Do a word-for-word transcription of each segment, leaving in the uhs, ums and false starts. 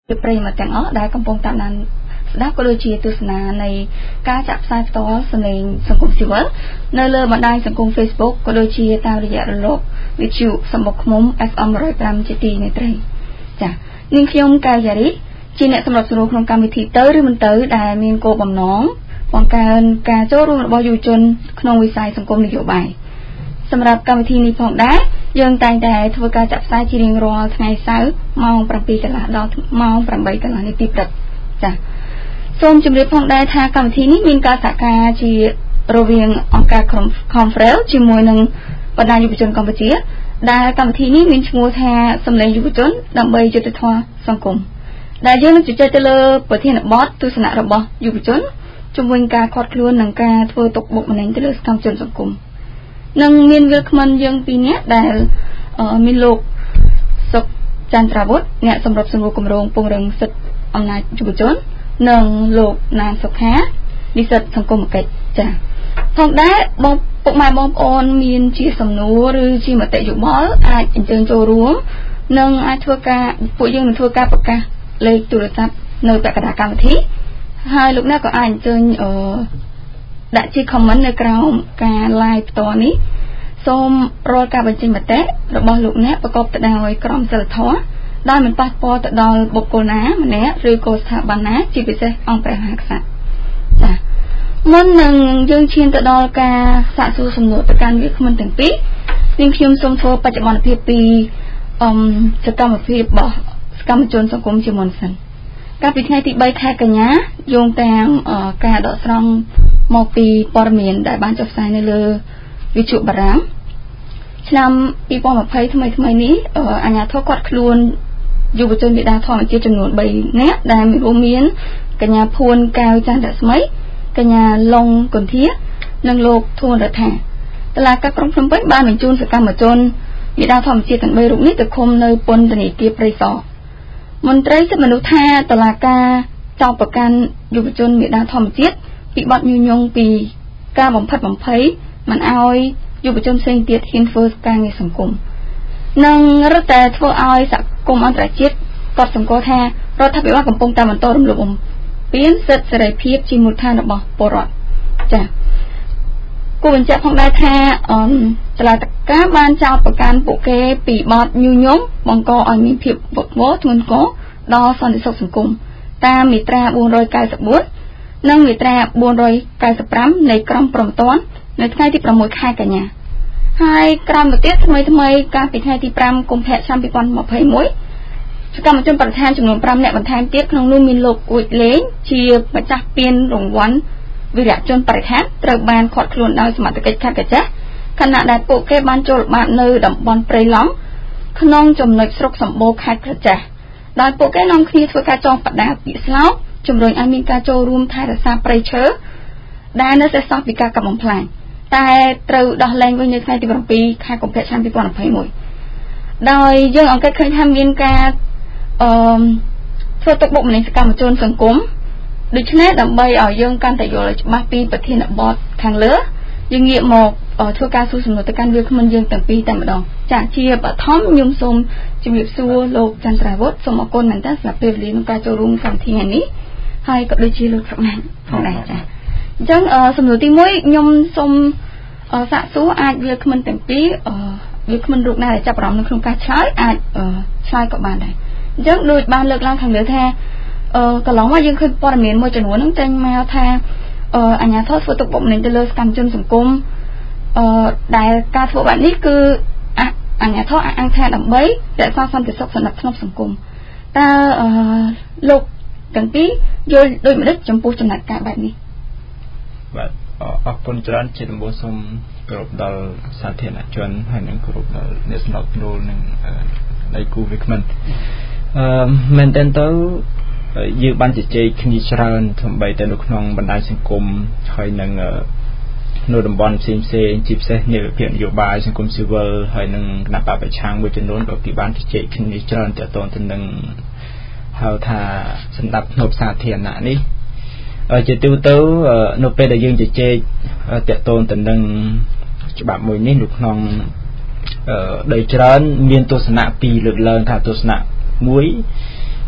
ប្រិយមិត្តទាំងអស់ដែលកំពុងតាមដានស្ដាប់ក៏ដូចជាទស្សនានៃការចាក់ផ្សាយផ្ទាល់សំឡេងសង្គមស៊ីវិលនៅលើបណ្ដាញសង្គម Facebook ក៏ដូចជាតាមរយៈរលកវិទ្យុសម្បុកឃុំ เอฟ เอ็ม หนึ่งร้อยห้าជាទីមេត្រីចា៎នាងខ្ញុំកៅយ៉ារីជាអ្នកសម្របសម្រួលក្នុងកម្មវិធីទៅឬមិនទៅដែលមានគោលបំណងបង្កើនការចូលរួមរបស់យុវជនក្នុងវិស័យសង្គមនយោបាយសម្រាប់កម្មវិធីនេះផងដែរយើងតែងតែធ្វើការចាក់ផ្សាយជារៀងរាល់ថ្ងៃសៅរ៍ម៉ោង bảy កន្លះដល់ម៉ោង tám កន្លះនាទីព្រឹកចា៎សូមជម្រាបផងដែរថាកម្មវិធីនេះមានការសហការជារវាងអង្គការ Conference ជាមួយនឹងបណ្ដាញយុវជនកម្ពុជាដែលកម្មវិធីនេះមានឈ្មោះថាសម្លេងយុវជនដើម្បីយុត្តិធម៌សង្គមដែលយើងនឹងជជែកទៅលើប្រធានបទទស្សនៈរបស់យុវជនជំវិញការខាត់ខ្លួននិងការធ្វើទុកបុកម្នេញទៅលើសកម្មជនសង្គមនឹងមានវាគ្មិនយើងពីរនាក់ដែលមានលោកសុកចន្ទ្រាវុធអ្នកសម្របសម្រួលគម្រោងពង្រឹងសិទ្ធិអំណាចយុវជននិងលោកណានសុខានិស្សិតសង្គមកិច្ចចា៎ផងដែរបងពុកម៉ែបងប្អូនមានជាសំណួរឬជាមតិយោបល់អាចអញ្ជើញចូលរួមនិងអាចធ្វើការពួកយើងនឹងធ្វើការប្រកាសលេខទូរស័ព្ទនៅពាក់កណ្ដាលកម្មវិធីហើយលោកអ្នកក៏អាចអញ្ជើញអឺដាក់ជា comment នៅក្រោមការ live ផ្ទាល់នេះសូមរាល់ការបញ្ចេញមតិរបស់លោកអ្នកប្រកបទៅដោយក្រមសីលធម៌ដោយមិនប៉ះពាល់ទៅដល់បុគ្គលណាម្នាក់ឬក៏ស្ថាប័នណាជាពិសេសអង្គព្រះមហាក្សត្រចា៎មុននឹងយើងឈានទៅដល់ការសាកសួរសំណួរទៅកាន់វាគ្មិនទាំងពីរនាងខ្ញុំសូមធ្វើបច្ចុប្បន្នភាពពីអឺសកម្មភាពរបស់សកម្មជនសង្គមជាមុនសិនកាលពីថ្ងៃទី បី ខែកញ្ញាយោងតាមការដកស្រង់មកពីព័ត៌មានដែលបានចុះផ្សាយនៅលើវិទ្យុបារាំងឆ្នាំ ពីរពាន់ยี่สิบ ថ្មីថ្មីនេះអាជ្ញាធរគាត់ខ្លួនយុវជនមេដាធម្មជាតិចំនួន បី នាក់ដែលរួមមានកញ្ញាភួនកៅចន្ទរស្មីកញ្ញាឡុងកុន្ធានិងលោកធួនរដ្ឋាតុលាការក្រុងភ្នំពេញបានបញ្ជូនសកម្មជនមេដាធម្មជាតិទាំង បី រូបនេះទៅឃុំនៅពន្ធនាគារព្រៃសរមន្ត្រីសិទ្ធិមនុស្សថាតុលាការចោទប្រកាន់យុវជនមេដាធម្មជាតិពីបទញុះញង់ពីការបំផិតបំភ័យមិនអោយយុវជនផ្សេងទៀតហ៊ានធ្វើការងារសង្គមនិងរឹតតែធ្វើឲ្យសហគមន៍អន្តរជាតិកត់សម្គាល់ថារដ្ឋាភិបាលកំពុងតែបន្តរំលោភបំពានសិទ្ធិសេរីភាពជាមូលដ្ឋានរបស់ពលរដ្ឋចា៎គូបញ្ជាក់ផងដែរថាអឺតុលាការបានចោទប្រកាន់ពួកគេពីបទញុះញង់បង្កឲ្យមានភាពវឹកវរធ្ងន់ធ្ងរដល់សន្តិសុខសង្គមតាមមាត្រា bốn trăm chín mươi tư និងមាត្រា bốn trăm chín mươi lăm នៃក្រមព្រហ្មទណ្ឌនៅថ្ងៃទី sáu ខែកញ្ញាហើយក្រមទៅទៀតថ្មីថ្មីកាលពីថ្ងៃទី 5 កុម្ភៈឆ្នាំ ពីរពាន់ยี่สิบเอ็ดសកម្មជនប្រធានចំនួន 5 នាក់បន្ថែមទៀតក្នុងនោះមានលោកអ៊ូចលេងជាម្ចាស់ពានរង្វាន់វីរៈជនបរិខាត្រូវបានឃាត់ខ្លួនដោយសមត្ថកិច្ចខេត្តកាចាស់ខណៈដែលពួកគេបានចូលល្បាតនៅតំបន់ព្រៃឡង់ក្នុងចំណុចស្រុកសម្បូរខេត្តកាចាស់ដោយពួកគេនាំគ្នាធ្វើការចងបដាពាក្យស្លោកជំរុញឲ្យមានការចូលរួមថែរក្សាព្រៃឈើដែលនៅសេសសល់ពីការកាប់បំផ្លាញតែត្រូវដោះលែងវិញនៅថ្ងៃទី bảy ខែកុម្ភៈឆ្នាំ ពីរពាន់ยี่สิบเอ็ดដោយយើងអង្កេតឃើញថាមានការអឺធ្វើទុកបុកម្នេញសកម្មជនសង្គមដូច្នេះដើម្បីឲ្យយើងកាន់តែយល់ច្បាស់ពីប្រធានបទខាងលើយើងងាកមកធ្វើការសួរសំណួរទៅកាន់វាគ្មិនយើងទាំងពីរតែម្ដងចាជាបឋមខ្ញុំសូមជម្រាបសួរលោកចន្ទ្រាវុធសូមអរគុណមែនតើសម្រាប់ពេលវេលាក្នុងការចូលរួមកម្មវិធីនេះហើយក៏ដូចជាលោកស្រុកណានផងដែរចាអញ្ចឹងសំណួរទី មួយខ្ញុំសូមសាកសួរអាចវាគ្មិនទាំងពីរវាគ្មិនរូបណាដែលចាប់អារម្មណ៍នៅក្នុងការឆ្លើយអាចឆ្លើយក៏បានដែរអញ្ចឹងដូចបានលើកឡើងខាងលើថាកន្លងមកយើងឃើញព័ត៌មានមួយចំនួនហ្នឹងចេញមកថាអាជ្ញាធរធ្វើទុកបុកម្នេញទៅលើសកម្មជនសង្គមដែលការធ្វើបែបនេះគឺអាជ្ញាធរអង្គថាដើម្បីរក្សាសន្តិសុខសណ្ដាប់ធ្នាប់សង្គមតើលោកទាំងពីរយល់ដូចម្តេចចំពោះចំណាត់ការបែបនេះបាទអរគុណច្រើនជាដំបូងសូមគោរពដល់សាធារណជនហើយនិងគោរពដល់អ្នកស្ដាប់នូលនិងដៃគូវាគ្មិនអឺមែនតើទៅយើងបានជជែកគ្នាច្រើនថ្មីតែនៅក្នុងបណ្ដាញសង្គមហើយនឹងនៅតំបន់ផ្សេងផ្សេងជាពិសេសនៃវិភាគនយោបាយសង្គមស៊ីវិលហើយនឹងគណៈបព្វប្រឆាំងមួយចំនួនក៏គេបានជជែកគ្នាច្រើនទាក់ទងទៅនឹងហៅថាសម្ដាប់ធ្នាប់សាធារណៈនេះជាទូទៅនៅពេលដែលយើងជជែកទាក់ទងទៅនឹងច្បាប់មួយនេះនៅក្នុងដីច្រើនមានទស្សនៈពីរលើកឡើងថាទស្សនៈមួយ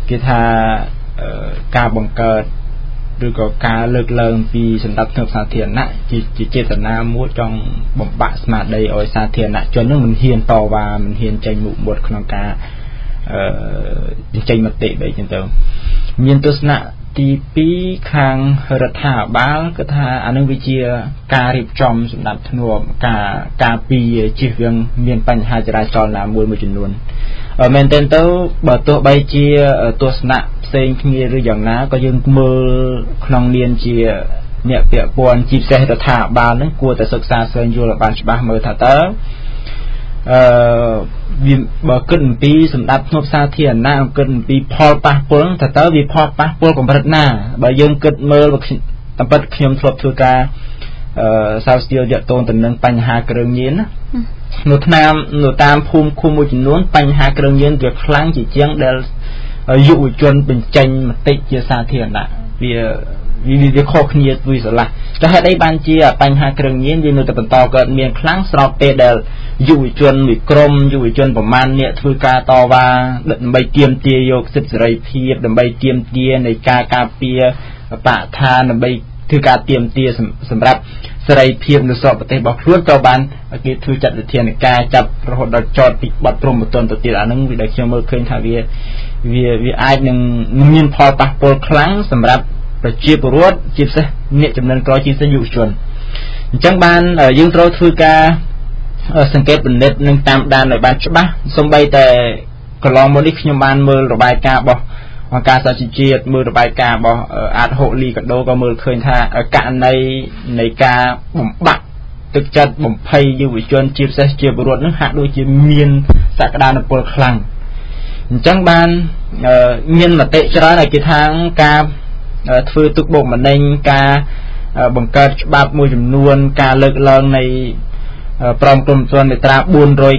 គេថាការបង្កើតឬក៏ការលើកឡើងពីសម្ដាប់ធ្នាប់សាធារណៈជាចេតនាមួយចង់បំបាក់ស្មារតីឲ្យសាធារណជននឹងមិនហ៊ានតវ៉ាមិនហ៊ានចេញមុខមាត់ក្នុងការអឺចេញមតិបែបចឹងទៅមានទស្សនៈទីពីរខាងរដ្ឋាភិបាលគឺថាអានឹងវាជាការរៀបចំសម្ដាប់ធ្នាប់ការការពីជៀសវាងមានបញ្ហាចរាចរណ៍ណាមួយមួយចំនួនមែនទែនទៅបើទោះបីជាទស្សនៈផ្សេងគ្នាឬយ៉ាងណាក៏យើងមើលក្នុងនាមជាអ្នកពាក់ព័ន្ធជាពិសេសរដ្ឋាភិបាលនឹងគួរតែសិក្សាស្វែងយល់ឲ្យបានច្បាស់មើលថាតើអឺវាបើគិតអំពីសម្ដាប់ធ្នាប់សាធារណៈគិតអំពីផលប៉ះពាល់ថាតើវាផលប៉ះពាល់កម្រិតណាបើយើងគិតមើលតាមពិតខ្ញុំធ្លាប់ធ្វើការអឺសាស្ត្រាចារ្យទាក់ទងទៅនឹងបញ្ហាគ្រឿងញៀនណានៅតាមនៅតាមភូមិឃុំមួយចំនួនបញ្ហាគ្រឿងញៀនវាខ្លាំងជាជាងដែលយុវជនបញ្ចេញមតិជាសាធារណៈវាវាវាខុសគ្នាពីស្រឡះតែហេតុអីបានជាបញ្ហាគ្រឿងញៀនវានៅតែបន្តកើតមានខ្លាំងស្របពេលដែលយុវជនមួយក្រុមយុវជនប្រមាណអ្នកធ្វើការតវ៉ាដើម្បីទាមទារយកសិទ្ធិសេរីភាពដើម្បីទាមទារនៃការការពារបរិស្ថានដើម្បីធ្វើការទាមទារសម្រាប់សេរីភាពនៅស្រុកប្រទេសរបស់ខ្លួនក៏បានគេធ្វើចាត់វិធានការចាប់រហូតដល់ចោតពីបាត់ព្រំប្រទានទៅទៀតអានឹងវាដែលខ្ញុំមើលឃើញថាវាវាវាអាចនឹងមានផលប៉ះពាល់ខ្លាំងសម្រាប់ប្រជាពលរដ្ឋជាពិសេសអ្នកចំនួនក្រោយជាពិសេសយុវជនអញ្ចឹងបានយើងត្រូវធ្វើការសង្កេតពិនិត្យនិងតាមដានឲ្យបានច្បាស់សូម្បីតែកន្លងមកនេះខ្ញុំបានមើលរបាយការណ៍របស់អង្គការសហជីវជាតិមើលរបាយការណ៍របស់អាតហូលីកាដូក៏មើលឃើញថាករណីនៃការបំបាក់ទឹកចិត្តបំភ័យយុវជនជាពិសេសជាពលរដ្ឋនឹងហាក់ដូចជាមានសក្តានុពលខ្លាំងអញ្ចឹងបានមានមតិច្រើនឲ្យគេថាការធ្វើទុកបុកម្នេញការបង្កើតច្បាប់មួយចំនួនការលើកឡើងនៃប្រមគំទានមាត្រា494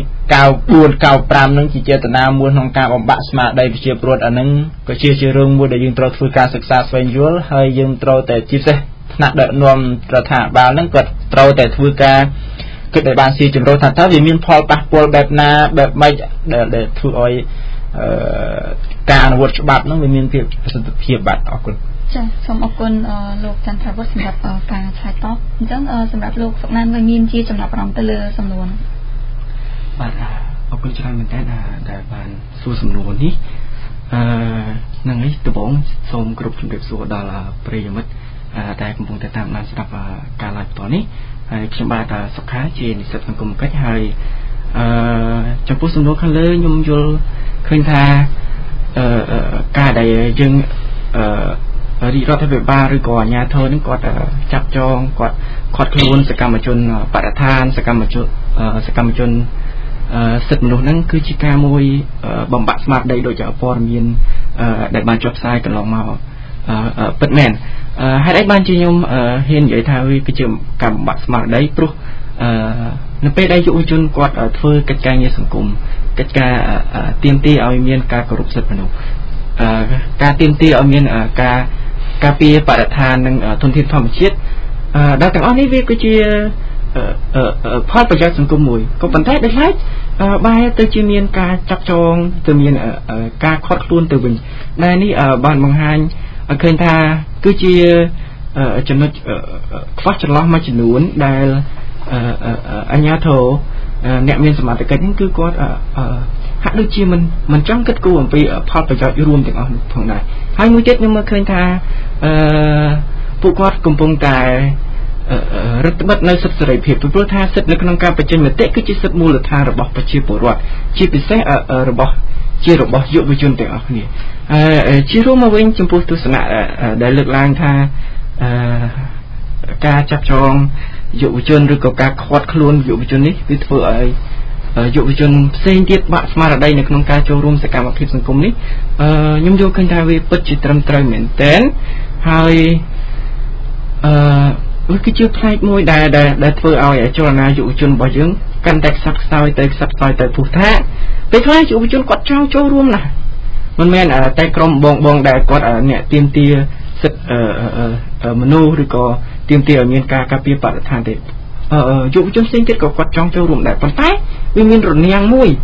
495នឹងជាចេតនាមួយក្នុងការបំបាក់ស្មារតីប្រជាពលរដ្ឋអានឹងក៏ជាជារឿងមួយដែលយើងត្រូវធ្វើការសិក្សាស្វែងយល់ហើយយើងត្រូវតែជាពិសេសថ្នាក់ដឹកនាំរដ្ឋាភិបាលនឹងគាត់ត្រូវតែធ្វើការគិតឲ្យបានស៊ីជម្រៅថាតើវាមានផលប៉ះពាល់បែបណាបែបម៉េចដែលធ្វើឲ្យការអនុវត្តច្បាប់នឹងវាមានភាពប្រសិទ្ធភាពបាទអរគុណចាសូមអរគុណលោកចន្ទរាវុធសម្រាប់ការឆ្លើយតបអញ្ចឹងសម្រាប់លោកសុកណានវិញមានជាចំណាប់អារម្មណ៍ទៅលើសំណួរបាទអរគុណច្រើនមែនតើដែលបានសួរសំណួរនេះអឺនឹងនេះដំបូងសូមគ្រប់ជម្រាបសួរដល់ប្រិយមិត្តដែលកំពុងតែតាមដានស្ដាប់ការ live បន្តនេះហើយខ្ញុំបាទសុខាជានិស្សិតសង្គមកិច្ចហើយអឺចំពោះសំណួរខាងលើខ្ញុំយល់ឃើញថាអឺការដែលយើងអឺរាជរដ្ឋាភិបាលឬក៏អាជ្ញាធរនឹងគាត់ចាប់ចងគាត់ខាត់ខ្លួនសកម្មជនបរិស្ថានសកម្មជនសកម្មជនសិទ្ធិមនុស្សហ្នឹងគឺជាការមួយបំបាក់ស្មារតីដោយព័ត៌មានដែលបានចុះផ្សាយកន្លងមកពិតមែនហេតុអីបានជាខ្ញុំហ៊ាននិយាយថាវាគឺជាការបំបាក់ស្មារតីព្រោះនៅពេលដែលយុវជនគាត់ធ្វើកិច្ចការងារសង្គមកិច្ចការទាមទារឲ្យមានការគោរពសិទ្ធិមនុស្សការទាមទារឲ្យមានការការពារបរិស្ថាននិងធនធានធម្មជាតិដល់ទាំងអស់នេះវាគឺជាផលប្រយោជន៍សង្គមមួយក៏ប៉ុន្តែដោយឡែកបែរទៅជាមានការចាប់ចងទៅមានការខាត់ខ្លួនទៅវិញដែលនេះបានបង្ហាញឲ្យឃើញថាគឺជាចំណុចខ្វះចន្លោះមួយចំនួនដែលអាជ្ញាធរអ្នកមានសមត្ថកិច្ចហ្នឹងគឺគាត់ហាក់ដូចជាមិនមិនចង់គិតគូរអំពីផលប្រយោជន៍រួមទាំងអស់នោះផងដែរហើយមួយទៀតខ្ញុំមើលឃើញថាអឺពួកគាត់កំពុងតែរដ្ឋបិទនៅសិទ្ធិសេរីភាពព្រោះថាសិទ្ធិនៅក្នុងការបញ្ចេញមតិគឺជាសិទ្ធិមូលដ្ឋានរបស់ប្រជាពលរដ្ឋជាពិសេសរបស់ជារបស់យុវជនទាំងអស់គ្នាជារួមមកវិញចំពោះទស្សនៈដែលលើកឡើងថាការចាប់ចងយុវជនឬក៏ការខាត់ខ្លួនយុវជននេះវាធ្វើឲ្យយុវជនផ្សេងទៀតបាក់ស្មារតីនៅក្នុងការចូលរួមសកម្មភាពសង្គមនេះខ្ញុំយល់ឃើញថាវាពិតជាត្រឹមត្រូវមែនទែនហើយអឺវាគឺជាផ្នែកមួយដែលដែលធ្វើឲ្យចលនាយុវជនរបស់យើងកាន់តែខ្សត់ខ្សោយទៅខ្សត់ខ្សោយទៅព្រោះថាពេលខ្លះយុវជនគាត់ចង់ចូលរួមណាស់មិនមែនតែក្រុមបងបងដែលគាត់អ្នកទាមទារសិទ្ធិមនុស្សឬក៏ទាមទារឲ្យមានការការពារបរិស្ថានទេយុវជនផ្សេងទៀតក៏គាត់ចង់ចូលរួមដែរប៉ុន្តែវាមានរនាំងមួយ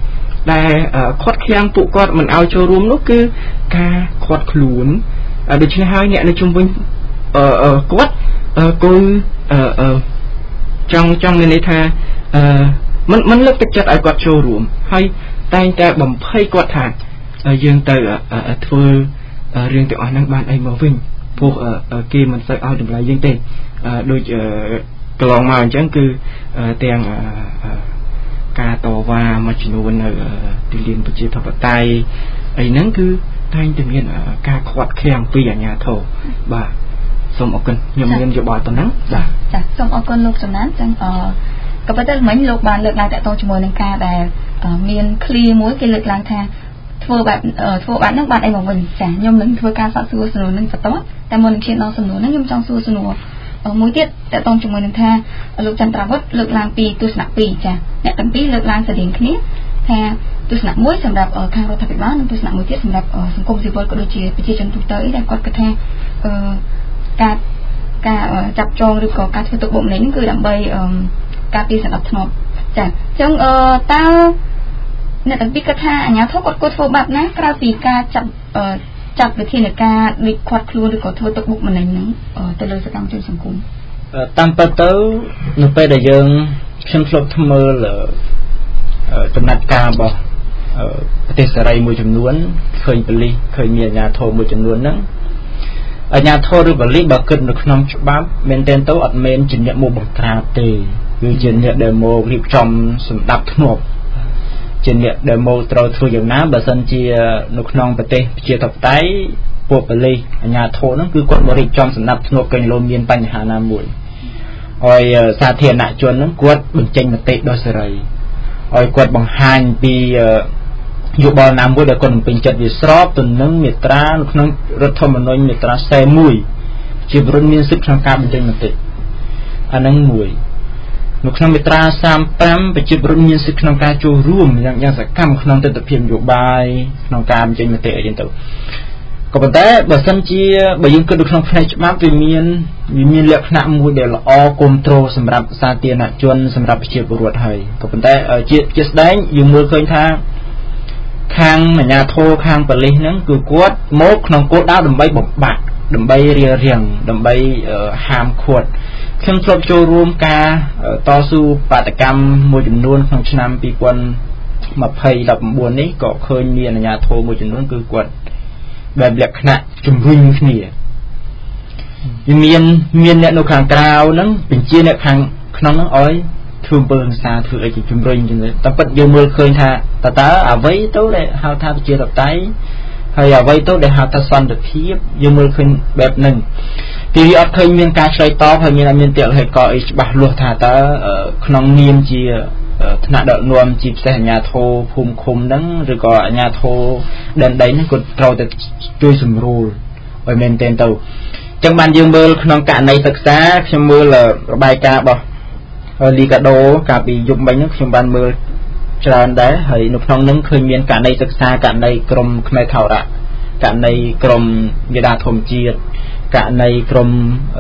ដែលខាត់ខាំងពួកគាត់មិនឲ្យចូលរួមនោះគឺការខាត់ខ្លួនដូច្នេះហើយអ្នកនៅជុំវិញគាត់គឺចង់ចង់មានន័យថាមិនមិនលើកទឹកចិត្តឲ្យគាត់ចូលរួមហើយតែងតែបំភ័យគាត់ថាយើងទៅធ្វើរឿងទាំងអស់ហ្នឹងបានអីមកវិញពួកគេមិនសូវឲ្យតម្លៃយើងទេដូចកន្លងមកអញ្ចឹងគឺទាំងការតវ៉ាមួយចំនួននៅទីលានប្រជាធិបតេយ្យអីហ្នឹងគឺតែងតែមានការខាត់ខាំងពីអាជ្ញាធរបាទសូមអរគុណខ្ញុំមានយោបល់ប៉ុណ្ណឹងបាទចាសូមអរគុណលោកចំណានចឹងអក៏ប៉ុន្តែមិញលោកបានលើកឡើងតទៅជាមួយនឹងការដែលមានឃ្លាមួយគេលើកឡើងថាធ្វើបែបធ្វើបែបហ្នឹងបានអីមកវិញចាខ្ញុំនឹងធ្វើការសាកសួរសំណួរនឹងបន្តតែមុននឹងឈានដល់សំណួរហ្នឹងខ្ញុំចង់សួរសំណួរមួយទៀតតទៅជាមួយនឹងថាលោកចន្ទ្រាវុធលើកឡើងពីទស្សនៈពីរចាអ្នកទាំងពីរលើកឡើងស្តីងគ្នាថាទស្សនៈមួយសម្រាប់ខាងរដ្ឋាភិបាលនិងទស្សនៈមួយទៀតសម្រាប់សង្គមស៊ីវិលក៏ដូចជាប្រជាជនទូទៅអីដែលគាត់គិតថាការការចាប់ចងឬក៏ការធ្វើទុកបុកម្នេញគឺដើម្បីការពារសន្តិភាពចាអញ្ចឹងតើអ្នកទាំងពីរគិតថាអាជ្ញាធរគាត់គួរធ្វើបែបណាក្រៅពីការចាប់ចាត់វិធានការដូចខាត់ខ្លួនឬក៏ធ្វើទុកបុកម្នេញហ្នឹងទៅលើសកម្មជនសង្គមតាមពិតទៅនៅពេលដែលយើងខ្ញុំធ្លាប់ធ្វើមើលដំណាក់កាលរបស់ប្រទេសសេរីមួយចំនួនឃើញប៉ូលីសឃើញមានអាជ្ញាធរមួយចំនួនហ្នឹងអាជ្ញាធរឬប៉ូលីសបើគិតនៅក្នុងច្បាប់មែនទែនទៅអត់មែនជាអ្នកមកបង្ក្រាបទេគឺជាអ្នកដែលមករៀបចំសម្ដាប់ធ្នាប់ជាអ្នកដែលមកត្រូវធ្វើយ៉ាងណាបើសិនជានៅក្នុងប្រទេសប្រជាធិបតេយ្យពួកប៉ូលីសអាជ្ញាធរហ្នឹងគឺគាត់មករៀបចំសម្ដាប់ធ្នាប់កេញលោមានបញ្ហាណាមួយឲ្យសាធារណជនហ្នឹងគាត់បញ្ចេញមតិដោយសេរីឲ្យគាត់បង្ហាញពីយោបល់ណាមួយដែលគាត់មិនពេញចិត្តវាស្របទៅនឹងមាត្រានៅក្នុងរដ្ឋធម្មនុញ្ញមាត្រាสี่สิบเอ็ดជាពលរដ្ឋមានសិទ្ធិក្នុងការបញ្ចេញមតិអាហ្នឹងមួយនៅក្នុងមាត្រាสามสิบห้าប្រជាពលរដ្ឋមានសិទ្ធិក្នុងការចូលរួមយ៉ាងយ៉ាងសកម្មក្នុងទស្សនវិជ្ជានយោបាយក្នុងការបញ្ចេញមតិអីចឹងទៅក៏ប៉ុន្តែបើសិនជាបើយើងគិតនៅក្នុងផ្នែកច្បាប់វាមានវាមានលក្ខណៈមួយដែលល្អគ្រប់គ្រងសម្រាប់សាធារណជនសម្រាប់ប្រជាពលរដ្ឋហើយក៏ប៉ុន្តែជាជាស្ដែងយើងមើលឃើញថាខាងអាជ្ញាធរខាងប៉ូលីសហ្នឹងគឺគាត់មកក្នុងគោលដៅដើម្បីបំបាក់ដើម្បីរារាំងដើម្បីហាមឃាត់ខ្ញុំធ្លាប់ចូលរួមការតស៊ូបាតកម្មមួយចំនួនក្នុងឆ្នាំពីរពាន់ยี่สิบเก้าនេះក៏ឃើញមានអាជ្ញាធរមួយចំនួនគឺគាត់បែបលក្ខណៈជំរុញគ្នាវាមានមានអ្នកនៅខាងក្រៅហ្នឹងបញ្ជាអ្នកខាងក្នុងហ្នឹងឲ្យធ្វើអំពើហិង្សាធ្វើអីជំរុញចឹងទៅតែពិតយើងមើលឃើញថាតើតើអ្វីទៅដែលហៅថាប្រជាធិបតេយ្យហើយអ្វីទៅដែលហៅថាសន្តិភាពយើងមើលឃើញបែបហ្នឹងទីវាអត់ឃើញមានការឆ្លើយតបហើយមានអត់មានតិហេតុការអីច្បាស់លាស់ថាតើក្នុងនាមជាថ្នាក់ដឹកនាំជាពិសេសអាជ្ញាធរភូមិឃុំហ្នឹងឬក៏អាជ្ញាធរដែនដីហ្នឹងគាត់ត្រូវតែជួយសម្រួលឲ្យមែនទែនទៅអញ្ចឹងបានយើងមើលក្នុងករណីសិក្សាខ្ញុំមើលរបាយការណ៍របស់លីកាដូកាលពីយប់មិញហ្នឹងខ្ញុំបានមើលច្រើនដែរហើយនៅក្នុងហ្នឹងឃើញមានករណីសិក្សាករណីក្រមខ្មែរថោរៈករណីក្រមមេដាធម្មជាតិករណីក្រម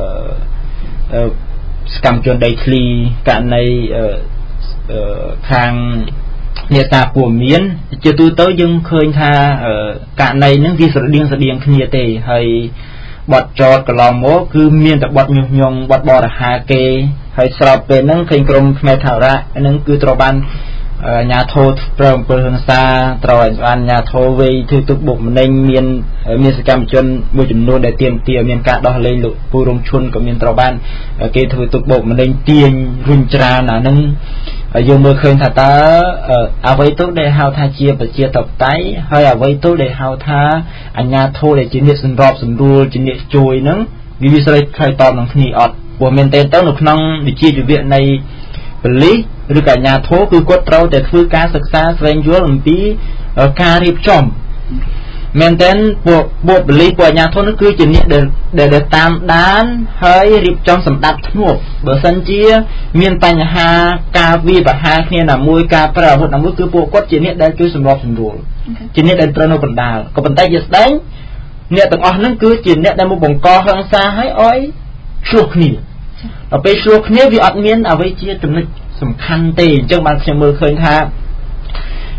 សកម្មជនដីធ្លីករណីខាងនេសាទព័ត៌មានជាទូទៅយើងឃើញថាករណីហ្នឹងវាស្រដៀងស្រដៀងគ្នាទេហើយបទចោតកន្លងមកគឺមានតែបទញុះញង់បទបរិហាគេហើយស្របពេលហ្នឹងឃើញក្រុមខ្មែរថោរៈហ្នឹងគឺត្រូវបានអាជ្ញាធរប្រើអំពើហិង្សាត្រូវឲ្យអាជ្ញាធរវេយធ្វើទុកបុកម្នេញមានមានសកម្មជនមួយចំនួនដែលទាមទារមានការដោះលែងលោកពូរងឈុនក៏មានត្រូវបានគេធ្វើទុកបុកម្នេញទាញរុញច្រានអាហ្នឹងយើងមើលឃើញថាតើអ្វីទៅដែលហៅថាជាប្រជាធិបតេយ្យហើយអ្វីទៅដែលហៅថាអាជ្ញាធរដែលជាអ្នកសម្របសម្រួលជាអ្នកជួយហ្នឹងវាវាស្រីឆ្លើយតបនឹងគ្នាអត់ព្រោះមែនតើទៅនៅក្នុងវិជ្ជាជីវៈនៃប៉ូលីសឬក៏អាជ្ញាធរគឺគាត់ត្រូវតែធ្វើការសិក្សាស្វែងយល់អំពីការរៀបចំមែនតើពួកពួកប៉ូលីសពួកអាជ្ញាធរនោះគឺជាអ្នកដែលដែលតាមដានហើយរៀបចំសម្ដាប់ធ្នាប់បើសិនជាមានបញ្ហាការវាយប្រហារគ្នាណាមួយការប្រើអាវុធណាមួយគឺពួកគាត់ជាអ្នកដែលជួយសម្របសម្រួលជាអ្នកដែលត្រូវនៅបណ្ដាលក៏ប៉ុន្តែជាស្ដែងអ្នកទាំងអស់ហ្នឹងគឺជាអ្នកដែលមកបង្កហិង្សាឲ្យឲ្យឆ្លោះគ្នាដល់ពេលឆ្លោះគ្នាវាអត់មានអ្វីជាចំណុចសំខាន់ទេអញ្ចឹងបានខ្ញុំមើលឃើញថា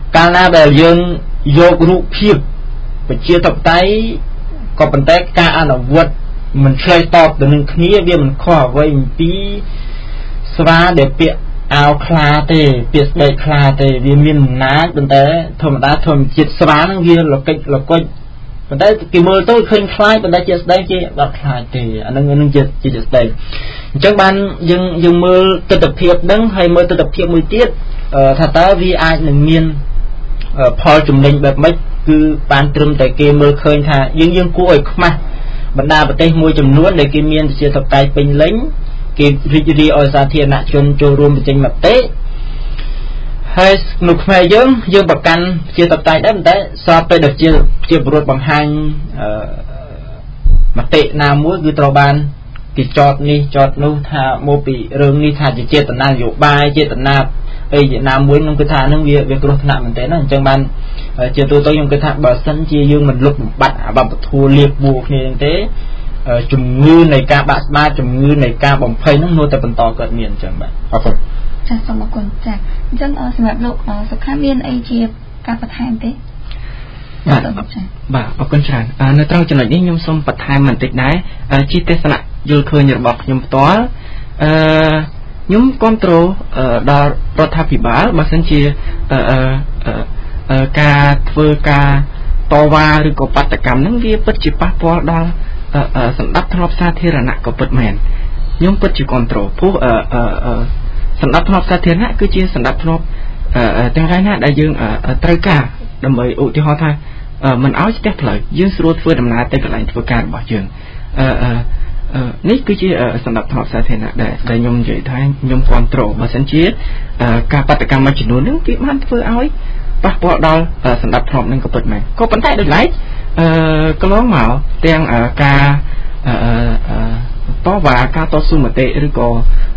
កាលណាដែលយើងយករូបភាពប្រជាធិបតេយ្យក៏ប៉ុន្តែការអនុវត្តមិនឆ្លើយតបទៅនឹងគ្នាវាមិនខុសអ្វីអំពីស្វាដែលពាក់អាវខ្លាទេពាក់ស្បែកខ្លាទេវាមានអំណាចប៉ុន្តែធម្មតាធម្មជាតិស្វាហ្នឹងវាលកិច្ចលកិច្ចប៉ុន្តែគេមើលទៅឃើញខ្លាចប៉ុន្តែជាស្ដែងគេអត់ខ្លាចទេអានឹងនឹងជាជាស្ដែងអញ្ចឹងបានយើងយើងមើលទស្សនវិជ្ជាហ្នឹងហើយមើលទស្សនវិជ្ជាមួយទៀតថាតើវាអាចនឹងមានផលចំណេញបែបម៉េចគឺបានត្រឹមតែគេមើលឃើញថាយើងយើងគួរឲ្យខ្មាស់បណ្ដាប្រទេសមួយចំនួនដែលគេមានប្រជាធិបតេយ្យពេញលេញគេរីករាយឲ្យសាធារណជនចូលរួមបញ្ចេញមតិហើយនៅខ្មែរយើងយើងប្រកាន់ប្រជាធិបតេយ្យដែរតែស្របពេលដែលជាជាពលរដ្ឋបង្ហាញមតិណាមួយគឺត្រូវបានគេចោទនេះចោទនោះថាមកពីរឿងនេះថាជាចេតនានយោបាយចេតនាអីណាមួយខ្ញុំគិតថាហ្នឹងវាវាគ្រោះថ្នាក់មែនទែនណាអញ្ចឹងបានជាទូទៅខ្ញុំគិតថាបើសិនជាយើងមិនលុបបំបត្តិអាបបធัวលៀបបួគ្នាហ្នឹងទេជំងឺនៃការបាក់ស្បាតជំងឺនៃការបំភ័យហ្នឹងនៅតែបន្តកើតមានអញ្ចឹងបាទអរគុណចាសសូមអរគុណចាអញ្ចឹងសម្រាប់លោកសុខាមានអីជាការបន្ថែមទេបាទបាទអរគុណច្រើននៅត្រង់ចំណុចនេះខ្ញុំសូមបន្ថែមបន្តិចដែរជាទស្សនៈយល់ឃើញរបស់ខ្ញុំផ្ទាល់អឺខ្ញុំគ្រប់គ្រងដល់រដ្ឋាភិបាលបើសិនជាការធ្វើការតវ៉ាឬក៏បាតកម្មហ្នឹងវាពិតជាប៉ះពាល់ដល់សន្តិភាពសាធារណៈក៏ពិតមែនខ្ញុំពិតជាគ្រប់គ្រងព្រោះសន្តិភាពសាធារណៈគឺជាសន្តិភាពទាំងឯណាដែលយើងត្រូវការដើម្បីឧទាហរណ៍ថាមិនឲ្យស្ទះផ្លូវយើងស្រួលធ្វើដំណើរទៅកន្លែងធ្វើការរបស់យើងនេះគឺជាសន្តិភាពសាធារណៈដែលខ្ញុំនិយាយថាខ្ញុំគ្រប់គ្រងបើសិនជាការបាតកម្មមួយចំនួនហ្នឹងវាបានធ្វើឲ្យប៉ះពាល់ដល់សន្តិភាពនឹងក៏ពិតមែនក៏ប៉ុន្តែដោយឡែកកន្លងមកទាំងការតវ៉ាការតស៊ូមតិឬក៏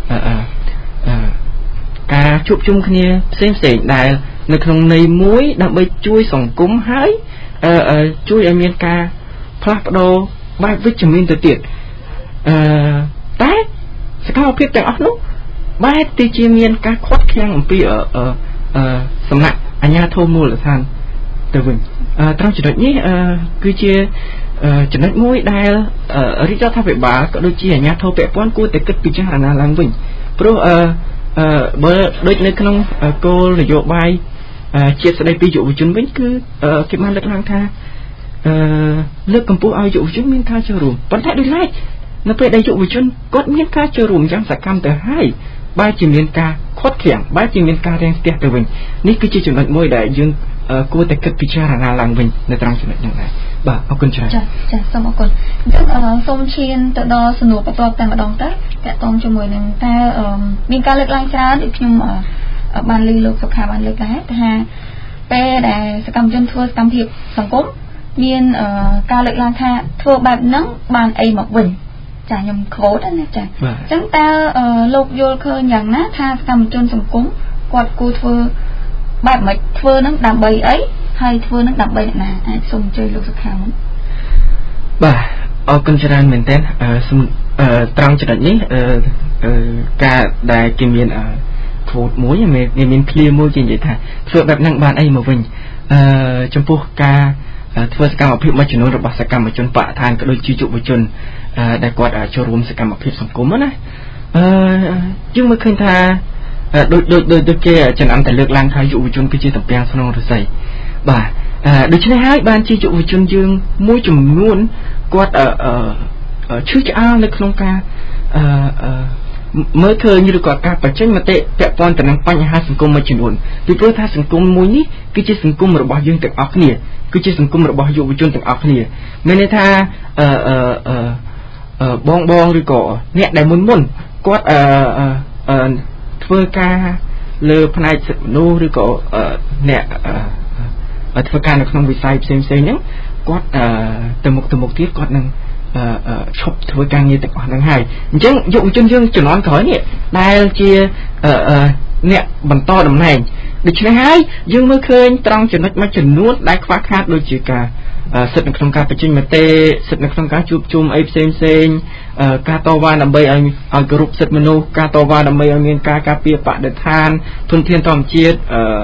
ការជួបជុំគ្នាផ្សេងផ្សេងដែលនៅក្នុងន័យមួយដើម្បីជួយសង្គមហើយជួយឲ្យមានការផ្លាស់ប្ដូរបែបវិជ្ជមានទៅទៀតអឺតែសកម្មភាពទាំងអស់នោះបែរទៅជាមានការខាត់ខាំងអំពីអឺសំណាក់អាជ្ញាធរមូលដ្ឋានទៅវិញត្រង់ចំណុចនេះគឺជាចំណុចមួយដែលរាជរដ្ឋាភិបាលក៏ដូចជាអាជ្ញាធរពាក់ព័ន្ធគួរតែគិតពិចារណាឡើងវិញព្រោះអឺបើដូចនៅក្នុងគោលនយោបាយជាតិស្ដីពីយុវជនវិញគឺគេបានលើកឡើងថាលើកកម្ពស់ឲ្យយុវជនមានការចូលរួមប៉ុន្តែដូចឡែកនៅពេលដែលយុវជនគាត់មានការចូលរួមយ៉ាងសកម្មទៅហើយបែរជាមានការខាត់ខាំងបែរជាមានការរាំងស្ទះទៅវិញនេះគឺជាចំណុចមួយដែលយើងគួរតែគិតពិចារណាឡើងវិញនៅត្រង់ចំណុចនេះដែរបាទអរគុណច្រើនចាចាសូមអរគុណអញ្ចឹងសូមឈានទៅដល់សំណួរបន្ទាប់តែម្ដងទៅតាក់ទងជាមួយនឹងតើមានការលើកឡើងច្រើនដូចខ្ញុំបានលើលោកសុខាបានលើកដែរថាពេលដែលសកម្មជនធ្វើសកម្មភាពសង្គមមានការលើកឡើងថាធ្វើបែបហ្នឹងបានអីមកវិញចាខ្ញុំខូតណាចាអញ្ចឹងតើលោកយល់ឃើញយ៉ាងណាថាសកម្មជនសង្គមគាត់គួរធ្វើបែបម៉េចធ្វើហ្នឹងដើម្បីអីហើយធ្វើហ្នឹងដើម្បីអ្នកណាអាចសូមអញ្ជើញលោកសុខាមុនបាទអរគុណច្រើនមែនទែនត្រង់ចំណុចនេះការដែលគេមានខូតមួយមានមានឃ្លាមួយគេនិយាយថាធ្វើបែបហ្នឹងបានអីមកវិញអឺចំពោះការធ្វើសកម្មភាពមួយចំនួនរបស់សកម្មជនបរិស្ថានក៏ដូចជាយុវជនដែលគាត់ចូលរួមសកម្មភាពសង្គមណាអឺយើងមើលឃើញថាដូចដូចដូចគេចំណាំតែលើកឡើងថាយុវជនគឺជាតំពាំងស្នងរស័យបាទដូច្នេះហើយបានជាយុវជនយើងមួយចំនួនគាត់ឈឺឆ្អាលនៅក្នុងការមើលឃើញឬក៏ការបញ្ចេញមតិពាក់ព័ន្ធទៅនឹងបញ្ហាសង្គមមួយចំនួនពីព្រោះថាសង្គមមួយនេះគឺជាសង្គមរបស់យើងទាំងអស់គ្នាគឺជាសង្គមរបស់យុវជនទាំងអស់គ្នាមានន័យថាអឺអឺបងបងឬក៏អ្នកដែលមុនមុនគាត់អឺធ្វើការលើផ្នែកសិទ្ធិមនុស្សឬក៏អ្នកធ្វើការនៅក្នុងវិស័យផ្សេងផ្សេងហ្នឹងគាត់ទៅមុខទៅមុខទៀតគាត់នឹងឈប់ធ្វើការងារទាំងអស់ហ្នឹងហើយអញ្ចឹងយុវជនយើងជំនាន់ក្រោយនេះដែលជាអ្នកបន្តតំណែងដូច្នេះហើយយើងមើលឃើញត្រង់ចំណុចមួយចំនួនដែលខ្វះខាតដូចជាការសិទ្ធិនៅក្នុងការបញ្ចេញមតិសិទ្ធិនៅក្នុងការជួបជុំអីផ្សេងផ្សេងការតវ៉ាដើម្បីឲ្យឲ្យគោរពសិទ្ធិមនុស្សការតវ៉ាដើម្បីឲ្យមានការការពារបរិស្ថានធនធានធម្មជាតិ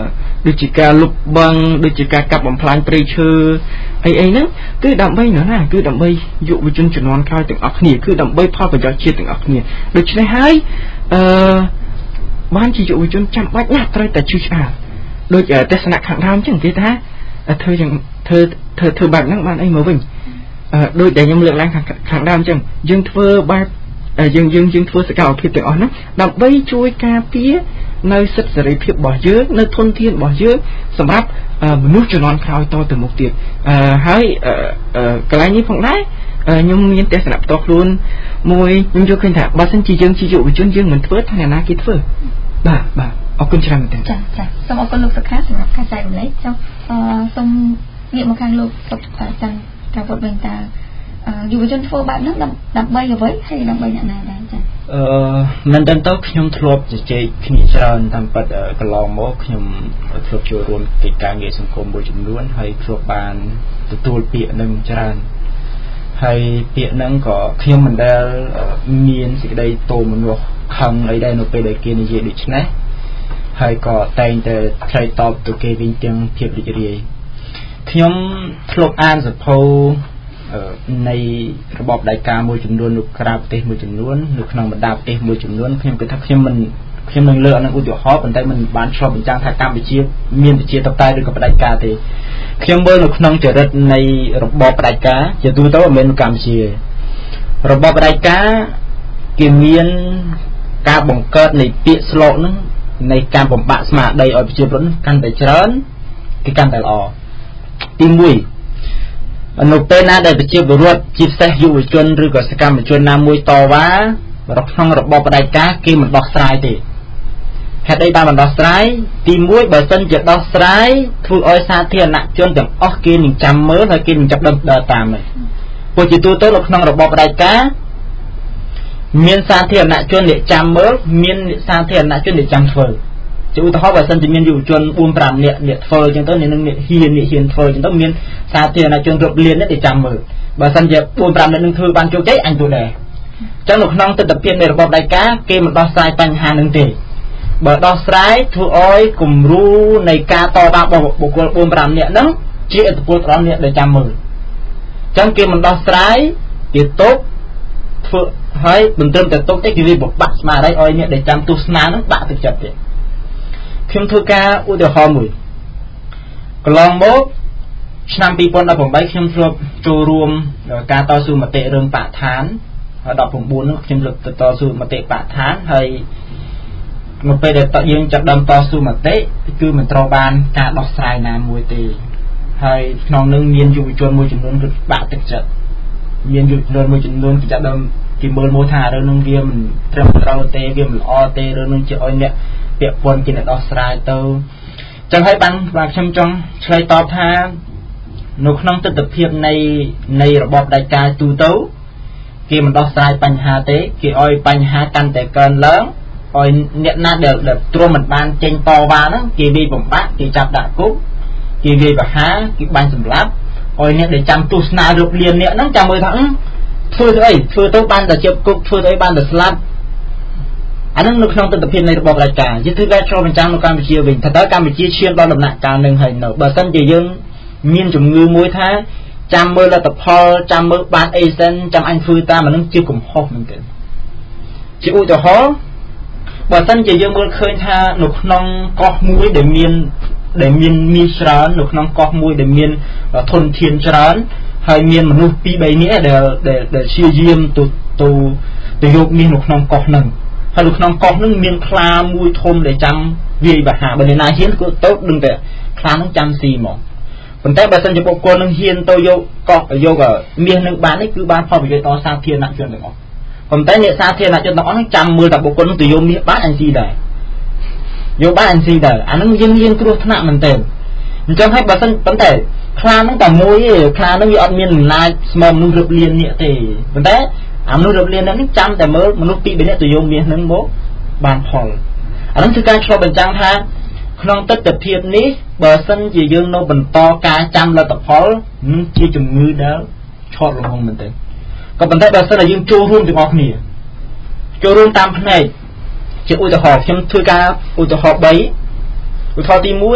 ដូចជាការលុបបង្កដូចជាការកាប់បំផ្លាញព្រៃឈើអីអីហ្នឹងគឺដើម្បីណាណាគឺដើម្បីយុវជនជំនាន់ក្រោយទាំងអស់គ្នាគឺដើម្បីផលប្រយោជន៍ជាតិទាំងអស់គ្នាដូច្នេះហើយអឺបានជាយុវជនចាំបាច់ណាស់ត្រូវតែជឿឆ្លាតដូចទស្សនៈខាងដើមចឹងគេថាធ្វើយ៉ាងធ្វើធ្វើធ្វើបែបហ្នឹងបានអីមកវិញអឺដូចដែលខ្ញុំលើកឡើងខាងខាងដើមចឹងយើងធ្វើបែបយើងយើងយើងធ្វើសកម្មភាពទាំងអស់ហ្នឹងដើម្បីជួយការពារនៅសិទ្ធិសេរីភាពរបស់យើងនៅធនធានរបស់យើងសម្រាប់មនុស្សជំនាន់ក្រោយតទៅមុខទៀតអឺហើយកន្លែងនេះផងដែរខ្ញុំមានទស្សនៈផ្ទាល់ខ្លួនមួយខ្ញុំយល់ឃើញថាបើសិនជាយើងជាយុវជនយើងមិនធ្វើថាអ្នកណាគេធ្វើបាទបាទអរគុណច្រើនមែនទែនចាចាសូមអរគុណលោកសុខាសម្រាប់ការចែករំលែកចុះអឺសូមងាកមកខាងលោកសុខចាន់ការវត្តវិញតើយុវជនធ្វើបែបហ្នឹងដើម្បីអ្វីហើយដើម្បីអ្នកណាដែរចាអឺមិនដឹងទៅខ្ញុំធ្លាប់ជជែកគ្នាច្រើនតាមពិតកន្លងមកខ្ញុំធ្លាប់ចូលរួមកិច្ចការងារសង្គមមួយចំនួនហើយធ្លាប់បានទទួលពាក្យនឹងច្រើនហើយពាក្យហ្នឹងក៏ខ្ញុំមិនដែលមានសេចក្តីទោមនោះខឹងអីដែរនៅពេលដែលគេនិយាយដូច្នេះហើយក៏តែងតែឆ្លើយតបទៅគេវិញទាំងភាពរីករាយខ្ញុំធ្លាប់អានសភៅនៃរបបផ្ដាច់ការមួយចំនួននៅក្រៅប្រទេសមួយចំនួននៅក្នុងបណ្ដាប្រទេសមួយចំនួនខ្ញុំគិតថាខ្ញុំមិនខ្ញុំនឹងលើកអានឹងឧទាហរណ៍ប៉ុន្តែមិនបានឆ្លុះបញ្ចាំងថាកម្ពុជាមានប្រជាធិបតេយ្យឬក៏ផ្ដាច់ការទេខ្ញុំមើលនៅក្នុងចរិតនៃរបបផ្ដាច់ការជាទូទៅមិនមែនកម្ពុជារបបផ្ដាច់ការគេមានការបង្កើតនៃពាក្យស្លោកហ្នឹងនៃការបំបាក់ស្មារតីឲ្យប្រជាពលរដ្ឋកាន់តែច្រើនគេកាន់តែល្អទីមួយនៅពេលណាដែលប្រជាពលរដ្ឋជាពិសេសយុវជនឬក៏សកម្មជនណាមួយតវ៉ារកក្នុងរបបផ្ដាច់ការគេមិនដោះស្រាយទេហេតុអីបានមិនដោះស្រាយទីមួយបើសិនជាដោះស្រាយធ្វើឲ្យសាធារណជនទាំងអស់គេនឹងចាំមើលហើយគេនឹងចាប់ដើមដើរតាមហើយព្រោះជាទូទៅនៅក្នុងរបបផ្ដាច់ការមានសាធារណជនអ្នកចាំមើលមានសាធារណជនអ្នកចាំធ្វើជាឧទាហរណ៍បើសិនជាមានយុវជនបួន ប្រាំនាក់អ្នកធ្វើអញ្ចឹងទៅអ្នកនឹងអ្នកហ៊ានអ្នកហ៊ានធ្វើអញ្ចឹងទៅមានសាធារណជនរាប់លានអ្នកចាំមើលបើសិនជាបួន ប្រាំនាក់នឹងធ្វើបានជោគជ័យអញធ្វើដែរអញ្ចឹងនៅក្នុងទស្សនវិជ្ជានៃរបបផ្ដាច់ការគេមិនដោះស្រាយបញ្ហានឹងទេបើដោះស្រាយធ្វើឲ្យគំរូនៃការតវ៉ារបស់បុគ្គលបួន ប្រាំនាក់ហ្នឹងជាឥទ្ធិពលដល់អ្នកដែលចាំមើលអញ្ចឹងគេមិនដោះស្រាយគេទុកធ្វើហើយមិនត្រឹមតែទុកទេគេវាបបាក់ស្មារតីឲ្យអ្នកដែលចាំទស្សនាហ្នឹងបាក់ទឹកចិត្តទេខ្ញុំធ្វើការឧទាហរណ៍មួយកន្លងមកឆ្នាំពីរពាន់ដប់ប្រាំបីខ្ញុំធ្លាប់ចូលរួមការតស៊ូមតិរឿងបរិស្ថានដប់ប្រាំបួននោះខ្ញុំលើកទៅតស៊ូមតិបរិស្ថានហើយនៅពេលដែលយើងចាប់ដើមតស៊ូមតិគឺមិនត្រូវបានការដោះស្រាយណាមួយទេហើយក្នុងនឹងមានយុវជនមួយចំនួនគឺបាក់ទឹកចិត្តមានយុវជនមួយចំនួនគេចាប់ដើមគេមើលមកថារឿងនឹងវាមិនត្រឹមត្រូវទេវាមិនល្អទេរឿងនឹងជាឲ្យអ្នកពាក់ព័ន្ធគេនឹងដោះស្រាយទៅចឹងហើយបានបាទខ្ញុំចង់ឆ្លើយតបថានៅក្នុងទស្សនវិជ្ជានៃនៃរបបផ្ដាច់ការទូទៅគេមិនដោះស្រាយបញ្ហាទេគេឲ្យបញ្ហាកាន់តែកើនឡើងឲ្យអ្នកណាដែលទ្រាំមិនបានចេញតវ៉ាហ្នឹងគេវាយបំបាក់គេចាប់ដាក់គុកគេវាយប្រហារគេបាញ់សម្លាប់ឲ្យអ្នកដែលចាំទស្សនារូបលានអ្នកហ្នឹងចាំមើលថាធ្វើទៅអីធ្វើទៅបានតែជាប់គុកធ្វើទៅអីបានតែស្លាប់អានឹងនៅក្នុងទស្សនវិជ្ជានៃរបបផ្ដាច់ការយើងធ្វើការឆ្លុះបញ្ចាំងនៅកម្ពុជាវិញថាតើកម្ពុជាឈានដល់ដំណាក់កាលនឹងហើយនៅបើសិនជាយើងមានជំងឺមួយថាចាំមើលលទ្ធផលចាំមើលបានអីសិនចាំអញធ្វើតាមអានឹងជាកំហុសមែនទេជាឧទាហរណ៍បើសិនជាយើងមើលឃើញថានៅក្នុងកោះមួយដែលមានដែលមានមាសច្រើននៅក្នុងកោះមួយដែលមានធនធានច្រើនហើយមានមនុស្សពីរ បីនាក់ដែលដែលជាយាមទៅទៅទៅយកមាសនៅក្នុងកោះហ្នឹងហើយនៅក្នុងកោះហ្នឹងមានខ្លាមួយធំដែលចាំវាយបហាបើអ្នកណាហ៊ានក៏ទៅដឹងតែខ្លាហ្នឹងចាំស៊ីមកប៉ុន្តែបើសិនជាបុគ្គលនឹងហ៊ានទៅយកកោះយកមាសនឹងបាននេះគឺបានផលប្រយោជន៍ដល់សាធារណជនទាំងអស់ប៉ុន្តែអ្នកសាធារណជនទាំងអស់ហ្នឹងចាំមើលតែបុគ្គលនឹងទៅយកមាសបានអញស៊ីដែរយកបានអញស៊ីដែរអាហ្នឹងយើងមានគ្រោះថ្នាក់មែនទេអញ្ចឹងហើយបើសិនប៉ុន្តែខ្លាហ្នឹងតែមួយទេខ្លាហ្នឹងវាអត់មានអំណាចស្មើមនុស្សរាប់លាននាក់ទេប៉ុន្តែអាមនុស្សរាប់លានហ្នឹងចាំតែមើលមនុស្សពីរ បីនាក់ទៅយកមាសហ្នឹងមកបានផលអាហ្នឹងគឺការឆ្លុះបញ្ចាំងថាក្នុងទស្សនវិជ្ជានេះបើសិនជាយើងនៅបន្តការចាំលទ្ធផលនឹងជាជំងឺដែលឆោតរហ័សមែនទេក៏ប៉ុន្តែបើសិនតែយើងចូលរួមទាំងអស់គ្នាចូលរួមតាមផ្នែកជាឧទាហរណ៍ខ្ញុំធ្វើការឧទាហរណ៍បីឧទាហរណ៍ទីមួយ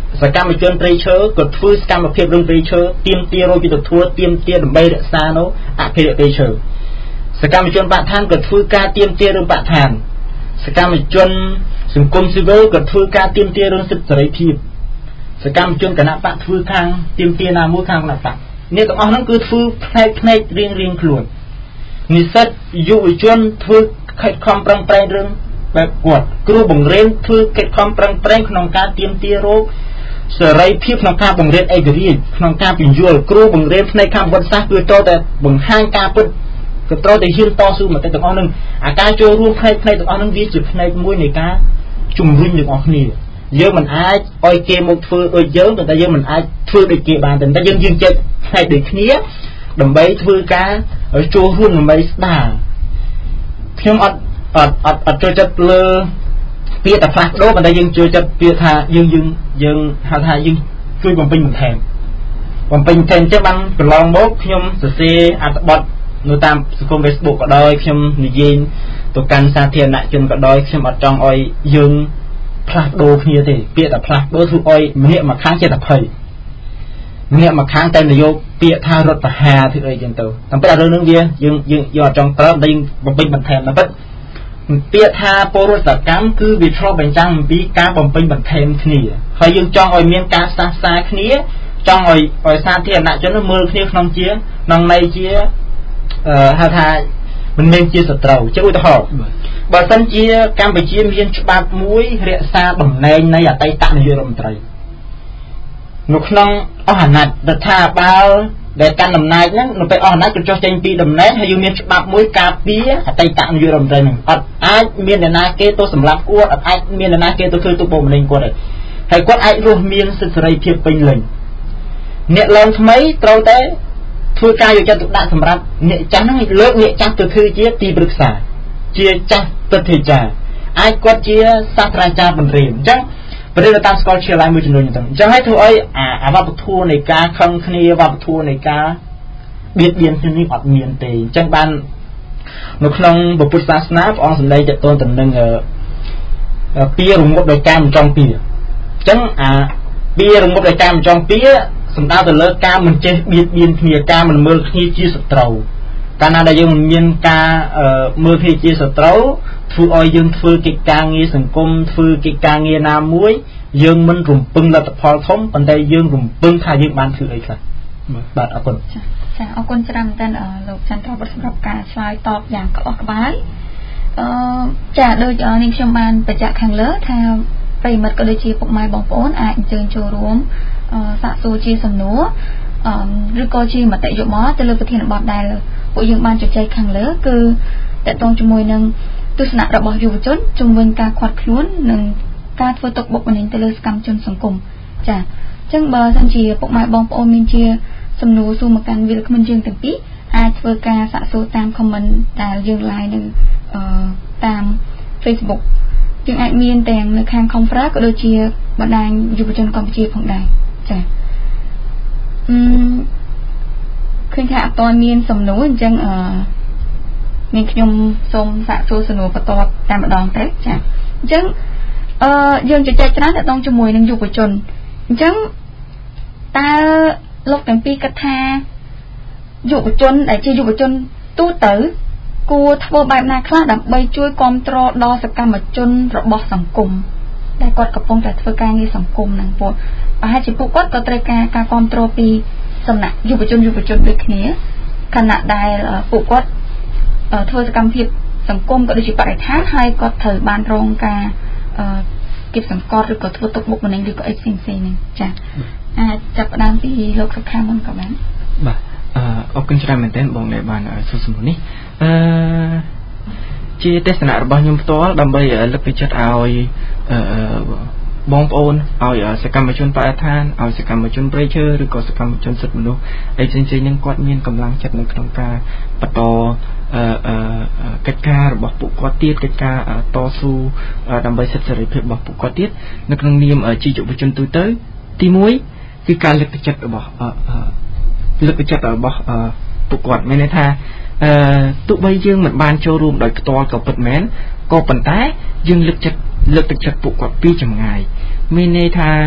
សកម្មជនព្រៃឈើក៏ធ្វើសកម្មភាពរឿងព្រៃឈើទាមទាររយយុទ្ធធម៌ទាមទារដើម្បីរក្សានៅអភិរក្សព្រៃឈើសកម្មជនបរិស្ថានក៏ធ្វើការទាមទាររឿងបរិស្ថានសកម្មជនសង្គមស៊ីវិលក៏ធ្វើការទាមទាររឿងសិទ្ធិសេរីភាពសកម្មជនគណៈបកធ្វើខាងទាមទារណាមួយខាងគណៈបកនេះទាំងអស់ហ្នឹងគឺធ្វើផ្នែកផ្នែករៀងរៀងខ្លួននិស្សិតយុវជនធ្វើខិតខំប្រឹងប្រែងរឿងបែបគាត់គ្រូបង្រៀនធ្វើខិតខំប្រឹងប្រែងក្នុងការទាមទាររោគសេរីភាពក្នុងការបង្រៀនឯករាជ្យក្នុងការពន្យល់គ្រូបង្រៀនផ្នែកខាងវិទ្យាសាស្ត្រគឺត្រូវតែបង្ហាញការពិតក៏ត្រូវតែហ៊ានតស៊ូមតិទាំងអស់ហ្នឹងអាការចូលរួមផ្នែកផ្នែកទាំងអស់ហ្នឹងវាជាផ្នែកមួយនៃការជំរុញទាំងអស់គ្នាយើងមិនអាចឲ្យគេមកធ្វើដូចយើងតែយើងមិនអាចធ្វើដូចគេបានតែយើងយើងចេះផ្នែកដូចគ្នាដើម្បីធ្វើការចូលរួមដើម្បីស្ដារខ្ញុំអត់អត់អត់អត់ចូលចិត្តលើពាក្យតែផ្លាស់ប្ដូរប៉ុន្តែយើងចូលចិត្តពាក្យថាយើងយើងយើងហៅថាយើងជួយបំពេញបន្ថែមបំពេញបន្ថែមចឹងបានកន្លងមកខ្ញុំសរសេរអត្ថបទនៅតាមសង្គម Facebook ក៏ដោយខ្ញុំនិយាយទៅកាន់សាធារណជនក៏ដោយខ្ញុំអត់ចង់ឲ្យយើងផ្លាស់ប្ដូរគ្នាទេពាក្យតែផ្លាស់ប្ដូរធ្វើឲ្យម្នាក់មួយខាងចេះតែភ័យម្នាក់មួយខាងតែនយោពាក្យថារដ្ឋប្រហារធ្វើអីចឹងទៅតែពេលរឿងហ្នឹងវាយើងយើងយើងអត់ចង់ប្រើតែយើងបំពេញបន្ថែមតែពិតពាក្យថាពលរដ្ឋកម្មគឺវាឆ្លុះបញ្ចាំងអំពីការបំពេញបន្ថែមគ្នាហើយយើងចង់ឲ្យមានការផ្សះផ្សាគ្នាចង់ឲ្យឲ្យសាធារណជនមើលគ្នាក្នុងជាក្នុងន័យជាអឺហៅថាមិនមែនជាសត្រូវជាឧទាហរណ៍បើសិនជាកម្ពុជាមានច្បាប់មួយរក្សាតំណែងនៃអតីតនាយករដ្ឋមន្ត្រីនៅក្នុងអស់អាណត្តិរដ្ឋាភិបាលដែលកាន់អំណាចហ្នឹងនៅពេលអស់អំណាចក៏ចុះចេញពីតំណែងហើយយើងមានច្បាប់មួយការពារអតីតនាយករដ្ឋមន្ត្រីហ្នឹងអត់អាចមានអ្នកណាគេទៅសម្លាប់គាត់អត់អាចមានអ្នកណាគេទៅធ្វើទុកបុកម្នេញគាត់ទេហើយគាត់អាចរស់មានសិទ្ធិសេរីភាពពេញលេញអ្នកឡើងថ្មីត្រូវតែធ្វើការយកចិត្តទុកដាក់សម្រាប់អ្នកចាស់ហ្នឹងលើកអ្នកចាស់ទៅធ្វើជាទីប្រឹក្សាជាចាស់ពិធីចាអាចគាត់ជាសាស្ត្រាចារ្យបង្រៀនអញ្ចឹងប្រទេសតាមស្គាល់ជាឡាយមួយចំនួនអញ្ចឹងអញ្ចឹងឲ្យធ្វើឲ្យអាវប្បធម៌នៃការខឹងគ្នាវប្បធម៌នៃការបៀតបៀនគ្នានេះអត់មានទេអញ្ចឹងបាននៅក្នុងពុទ្ធសាសនាព្រះអង្គសម្ដែងតទៅទៅនឹងពារមុតដោយការមិនចង់ពារអញ្ចឹងអាពារមុតដោយការមិនចង់ពារសំដៅទៅលើការមិនចេះបៀតបៀនគ្នាការមិនមើលគ្នាជាសត្រូវកាលណាដែលយើងមិនមានការមើលគ្នាជាសត្រូវធ្វើឲ្យយើងធ្វើកិច្ចការងារសង្គមធ្វើកិច្ចការងារណាមួយយើងមិនរំពឹងលទ្ធផលធំប៉ុន្តែយើងរំពឹងថាយើងបានធ្វើអីខ្លះបាទអរគុណចាចាអរគុណច្រើនមែនតើលោកចន្ទ្របុត្រសម្រាប់ការឆ្លើយតបយ៉ាងក្បោះក្បាយអឺចាដូចនេះខ្ញុំបានបញ្ជាក់ខាងលើថាប្រិមិត្តក៏ដូចជាពុកម៉ែបងប្អូនអាចអញ្ជើញចូលរួមសាកសួរជាសំណួរឬក៏ជាមតិយោបល់ទៅលើប្រធានបទដែលពួកយើងបានជជែកខាងលើគឺតកតងជាមួយនឹងទស្សនៈរបស់យុវជនជំវិញការខាត់ខ្លួននិងការធ្វើទុកបុកម្នេញទៅលើសកម្មជនសង្គមចាអញ្ចឹងបើសិនជាពុកម៉ែបងប្អូនមានជាសំណួរសួរមកកាន់វិលក្មិនយើងទាំងពីរអាចធ្វើការសាកសួរតាម comment ដែលយើង live នឹងតាម Facebook យើងអាចមានទាំងនៅខាង conference ក៏ដូចជាបណ្ដាញយុវជនកម្ពុជាផងដែរចាអឺឃើញថាអត់ទាន់មានសំណួរអញ្ចឹងអឺមានខ្ញុំសូមសាកសួរសំណួរបន្តតែម្ដងទៅចាអញ្ចឹងអឺយើងជជែកច្រើនទៅដល់ជាមួយនឹងយុវជនអញ្ចឹងតើលោកទាំងពីរគិតថាយុវជនដែលជាយុវជនទូទៅគួរធ្វើបែបណាខ្លះដើម្បីជួយគ្រប់គ្រងដល់សកម្មជនរបស់សង្គមដែលគាត់កំពុងតែធ្វើការងារសង្គមហ្នឹងពួកប្រហែលជាពួកគាត់ក៏ត្រូវការការគ្រប់គ្រងពីសំណាក់យុវជនយុវជនដូចគ្នាខណៈដែលពួកគាត់ធ្វើសកម្មភាពសង្គមក៏ដូចជាបរិស្ថានហើយគាត់ត្រូវបានរងការគិតសង្កត់ឬក៏ធ្វើទុកបុកម្នេញឬក៏អីផ្សេងៗហ្នឹងចាអាចចាប់ផ្ដើមពីលោកសុខាមុនក៏បានបាទអរគុណច្រើនមែនទែនបងដែលបានសួរសំណួរនេះអឺជាទស្សនៈរបស់ខ្ញុំផ្ទាល់ដើម្បីលើកទឹកចិត្តឲ្យអឺបងប្អូនឲ្យសកម្មជនបរិស្ថានឲ្យសកម្មជនព្រៃឈើឬក៏សកម្មជនសិទ្ធិមនុស្សអីផ្សេងៗហ្នឹងគាត់មានកម្លាំងចិត្តនៅក្នុងការបន្តអឺអឺកិច្ចការរបស់ពួកគាត់ទៀតកិច្ចការតស៊ូដើម្បីសិទ្ធិសេរីភាពរបស់ពួកគាត់ទៀតនៅក្នុងនាមជាយុវជនទូទៅទីមួយគឺការលើកទឹកចិត្តរបស់លើកទឹកចិត្តរបស់ពួកគាត់មានន័យថាអឺទោះបីយើងមិនបានចូលរួមដោយផ្ទាល់ក៏ពិតមែនក៏ប៉ុន្តែយើងលើកចិត្តលើកទឹកចិត្តពួកគាត់ពីចម្ងាយមានន័យថាអ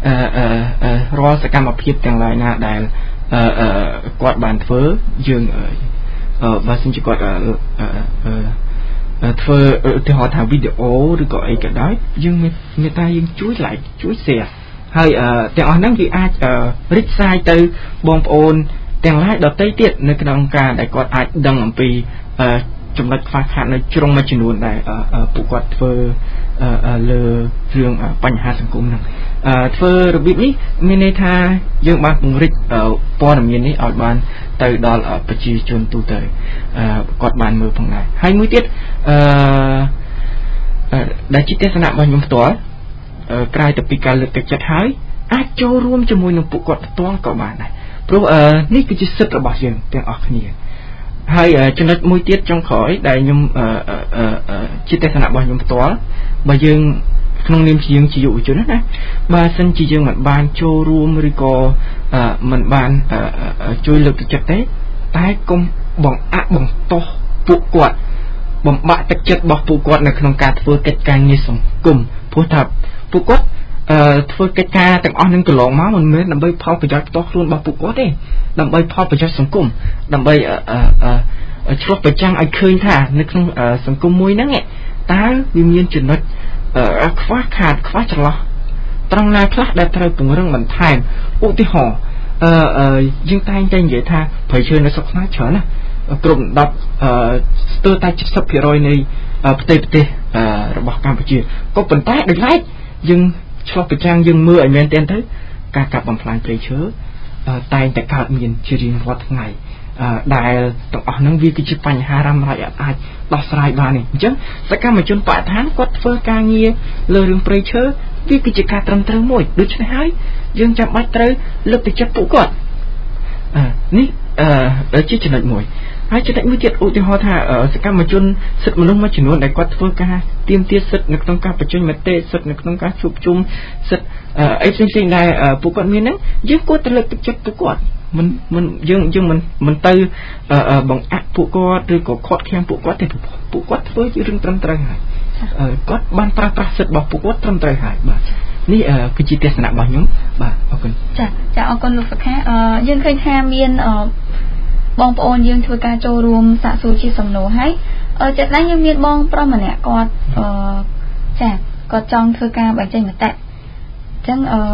អឺអឺរាល់សកម្មភាពទាំងឡាយណាដែលអឺអឺគាត់បានធ្វើយើងអឺបើសិនជាគាត់អឺអឺធ្វើឧទាហរណ៍ថាវីដេអូឬក៏អីក៏ដោយយើងមេត្តាយើងជួយ like ជួយ share ហើយទាំងអស់ហ្នឹងវាអាចរីកសាយទៅបងប្អូនទាំងឡាយដទៃទៀតនៅក្នុងការដែលគាត់អាចដឹងអំពីចំណុចខ្វះខាតនៅជ្រុងមួយចំនួនដែលពួកគាត់ធ្វើលើរឿងបញ្ហាសង្គមហ្នឹងធ្វើរបៀបនេះមានន័យថាយើងបានពង្រីកព័ត៌មាននេះឲ្យបានទៅដល់ប្រជាជនទូទៅគាត់បានមើលផងដែរហើយមួយទៀតអឺដែលជាទស្សនៈរបស់ខ្ញុំផ្ទាល់ក្រៅទៅពីការលើកទឹកចិត្តហើយអាចចូលរួមជាមួយនឹងពួកគាត់ផ្ទាល់ក៏បានដែរព្រោះនេះគឺជាសិទ្ធិរបស់យើងទាំងអស់គ្នាហើយចំណុចមួយទៀតចុងក្រោយដែលខ្ញុំជាទស្សនៈរបស់ខ្ញុំផ្ទាល់បើយើងក្នុងនាមជាយើងជាយុវជនណាបើសិនជាយើងមិនបានចូលរួមឬក៏មិនបានជួយលើកទឹកចិត្តទេតែកុំបង្អាក់បង្តោះពួកគាត់បំបាក់ទឹកចិត្តរបស់ពួកគាត់នៅក្នុងការធ្វើកិច្ចការងារសង្គមព្រោះថាពួកគាត់ធ្វើកិច្ចការទាំងអស់នឹងកន្លងមកមិនមែនដើម្បីផលប្រយោជន៍ផ្ទាល់ខ្លួនរបស់ពួកគាត់ទេដើម្បីផលប្រយោជន៍សង្គមដើម្បីឆ្លុះបញ្ចាំងឲ្យឃើញថានៅក្នុងសង្គមមួយហ្នឹងតើវាមានចំណុចខ្វះខាតខ្វះចន្លោះត្រង់ណាខ្លះដែលត្រូវពង្រឹងបន្ថែមឧទាហរណ៍អឺយើងតែងតែនិយាយថាប្រជើនៅស្រុកខ្មែរច្រើនណាគ្រប់ដប់ស្ទើរតែ 七十%នៃផ្ទៃប្រទេសរបស់កម្ពុជាក៏ប៉ុន្តែដោយឡែកយើងឆ្លុះបញ្ចាំងយើងមើលឲ្យមែនទែនទៅការកាប់បំផ្លាញព្រៃឈើតែងតែកើតមានជារៀងរាល់ថ្ងៃដែលទាំងអស់ហ្នឹងវាគឺជាបញ្ហារ៉ាំរ៉ៃអាចដោះស្រាយបានទេអញ្ចឹងសកម្មជនបរិស្ថានគាត់ធ្វើការងារលើរឿងព្រៃឈើវាគឺជាការត្រឹមត្រូវមួយដូច្នេះហើយយើងចាំបាច់ត្រូវលើកទឹកចិត្តពួកគាត់នេះអឺជាចំណុចមួយហើយចំណុចមួយទៀតឧទាហរណ៍ថាសកម្មជនសិទ្ធិមនុស្សមួយចំនួនដែលគាត់ធ្វើការទាមទារសិទ្ធិនៅក្នុងការបញ្ចេញមតិសិទ្ធិនៅក្នុងការជួបជុំសិទ្ធិអីផ្សេងៗដែលពួកគាត់មានហ្នឹងយើងគួរតែលើកទឹកចិត្តពួកគាត់មិនមិនយើងយើងមិនមិនទៅបង្អាក់ពួកគាត់ឬក៏ខាត់ខាំងពួកគាត់ទេពួកគាត់ធ្វើជារឿងត្រឹមត្រូវហើយគាត់បានប្រើប្រាស់សិទ្ធិរបស់ពួកគាត់ត្រឹមត្រូវហើយបាទនេះគឺជាទស្សនៈរបស់ខ្ញុំបាទអរគុណចាចាអរគុណលោកសុខាយើងឃើញថាមានបងប្អូនយើងធ្វើការចូលរួមសាកសួរជាសំណួរហើយចិត្តណាយើងមានបងប្រុសម្នាក់គាត់ចាគាត់ចង់ធ្វើការបញ្ចេញមតិអញ្ចឹងអឺ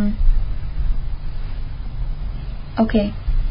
អូខេ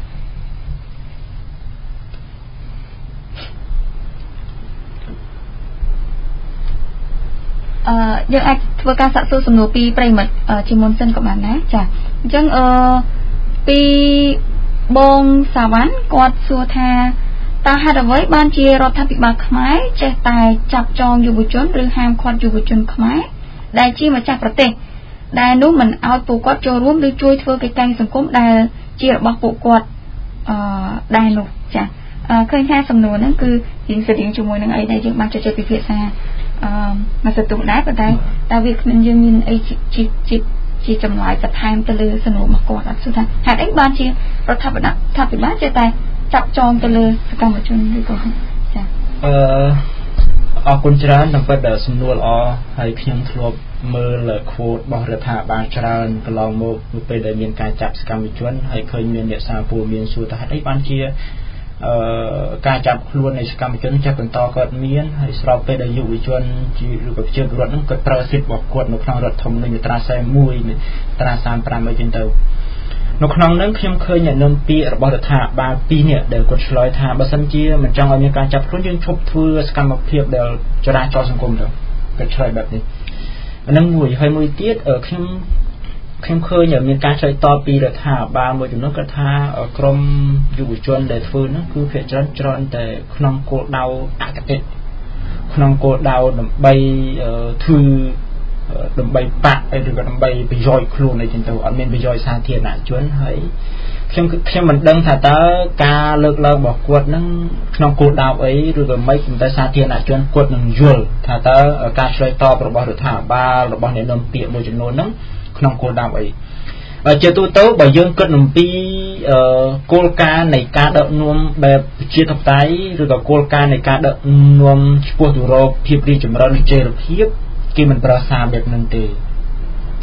អឺយើងអាចធ្វើការសាកសួរសំណួរពីប្រិមិត្តជាមុនសិនក៏បានដែរចាអញ្ចឹងអឺពីបងសាវ៉ាន់គាត់សួរថាតើហេតុអ្វីបានជារដ្ឋាភិបាលខ្មែរចេះតែចាប់ចងយុវជនឬហាមឃាត់យុវជនខ្មែរដែលជាម្ចាស់ប្រទេសដែលនោះមិនឲ្យពួកគាត់ចូលរួមឬជួយធ្វើកិច្ចការសង្គមដែលជារបស់ពួកគាត់អឺដែរនោះចាឃើញថាសំណួរហ្នឹងគឺយើងស្រៀងជាមួយនឹងអីដែលយើងបានជជែកពិភាក្សាអឺមកសន្ទុះដែរប៉ុន្តែតើវាគ្មានយើងមានអីជាជាជាចម្លើយបន្ថែមទៅលើសំណួររបស់គាត់អត់ស្គាល់ថាហេតុអីបានជារដ្ឋាភិបាលថាពិបាលចេះតែចាប់ចងទៅលើសកម្មជនឬក៏ចាអឺអរគុណច្រើនតាមពិតសំណួរល្អហើយខ្ញុំធ្លាប់មើលខូតរបស់រដ្ឋាភិបាលច្រើនកន្លងមកពេលដែលមានការចាប់សកម្មជនហើយឃើញមានអ្នកសារព័ត៌មានសួរថាហេតុអីបានជាអឺការចាប់ខ្លួននៃសកម្មជនចាប់បន្តគាត់មានហើយស្របពេលដែលយុវជនជាឬក៏ប្រជាពលរដ្ឋហ្នឹងគាត់ប្រើសិទ្ធិរបស់គាត់នៅក្នុងរដ្ឋធម្មនុញ្ញមាត្រាสี่สิบเอ็ดមាត្រាสามสิบห้าអីចឹងទៅនៅក្នុងហ្នឹងខ្ញុំឃើញអ្នកនាំពាក្យរបស់រដ្ឋាភិបាលពីរនាក់ដែលគាត់ឆ្លើយថាបើសិនជាមិនចង់ឲ្យមានការចាប់ខ្លួនយើងឈប់ធ្វើសកម្មភាពដែលចរាចរណ៍សង្គមទៅគាត់ឆ្លើយបែបនេះអាហ្នឹងមួយហើយមួយទៀតខ្ញុំខ្ញុំឃើញមានការឆ្លើយតបពីរដ្ឋាភិបាលមួយចំនួនគាត់ថាក្រមយុវជនដែលធ្វើហ្នឹងគឺភាគច្រើនច្រើនតែក្នុងគោលដៅអគតិក្នុងគោលដៅដើម្បីធ្វើដើម្បីបាក់ឬក៏ដើម្បីប្រយោជន៍ខ្លួនអីចឹងទៅអត់មានប្រយោជន៍សាធារណជនហើយខ្ញុំខ្ញុំមិនដឹងថាតើការលើកឡើងរបស់គាត់ហ្នឹងក្នុងគោលដៅអីឬក៏មិនតែសាធារណជនគាត់នឹងយល់ថាតើការឆ្លើយតបរបស់រដ្ឋាភិបាលរបស់អ្នកនាំពាក្យមួយចំនួនហ្នឹងក្នុងគោលដៅអីជាទូទៅបើយើងគិតអំពីគោលការណ៍នៃការដឹកនាំបែបប្រជាធិបតេយ្យឬក៏គោលការណ៍នៃការដឹកនាំឆ្ពោះទៅរកភាពរីកចម្រើនវិជ្ជាភាពគេមិនប្រើសារបែបហ្នឹងទេ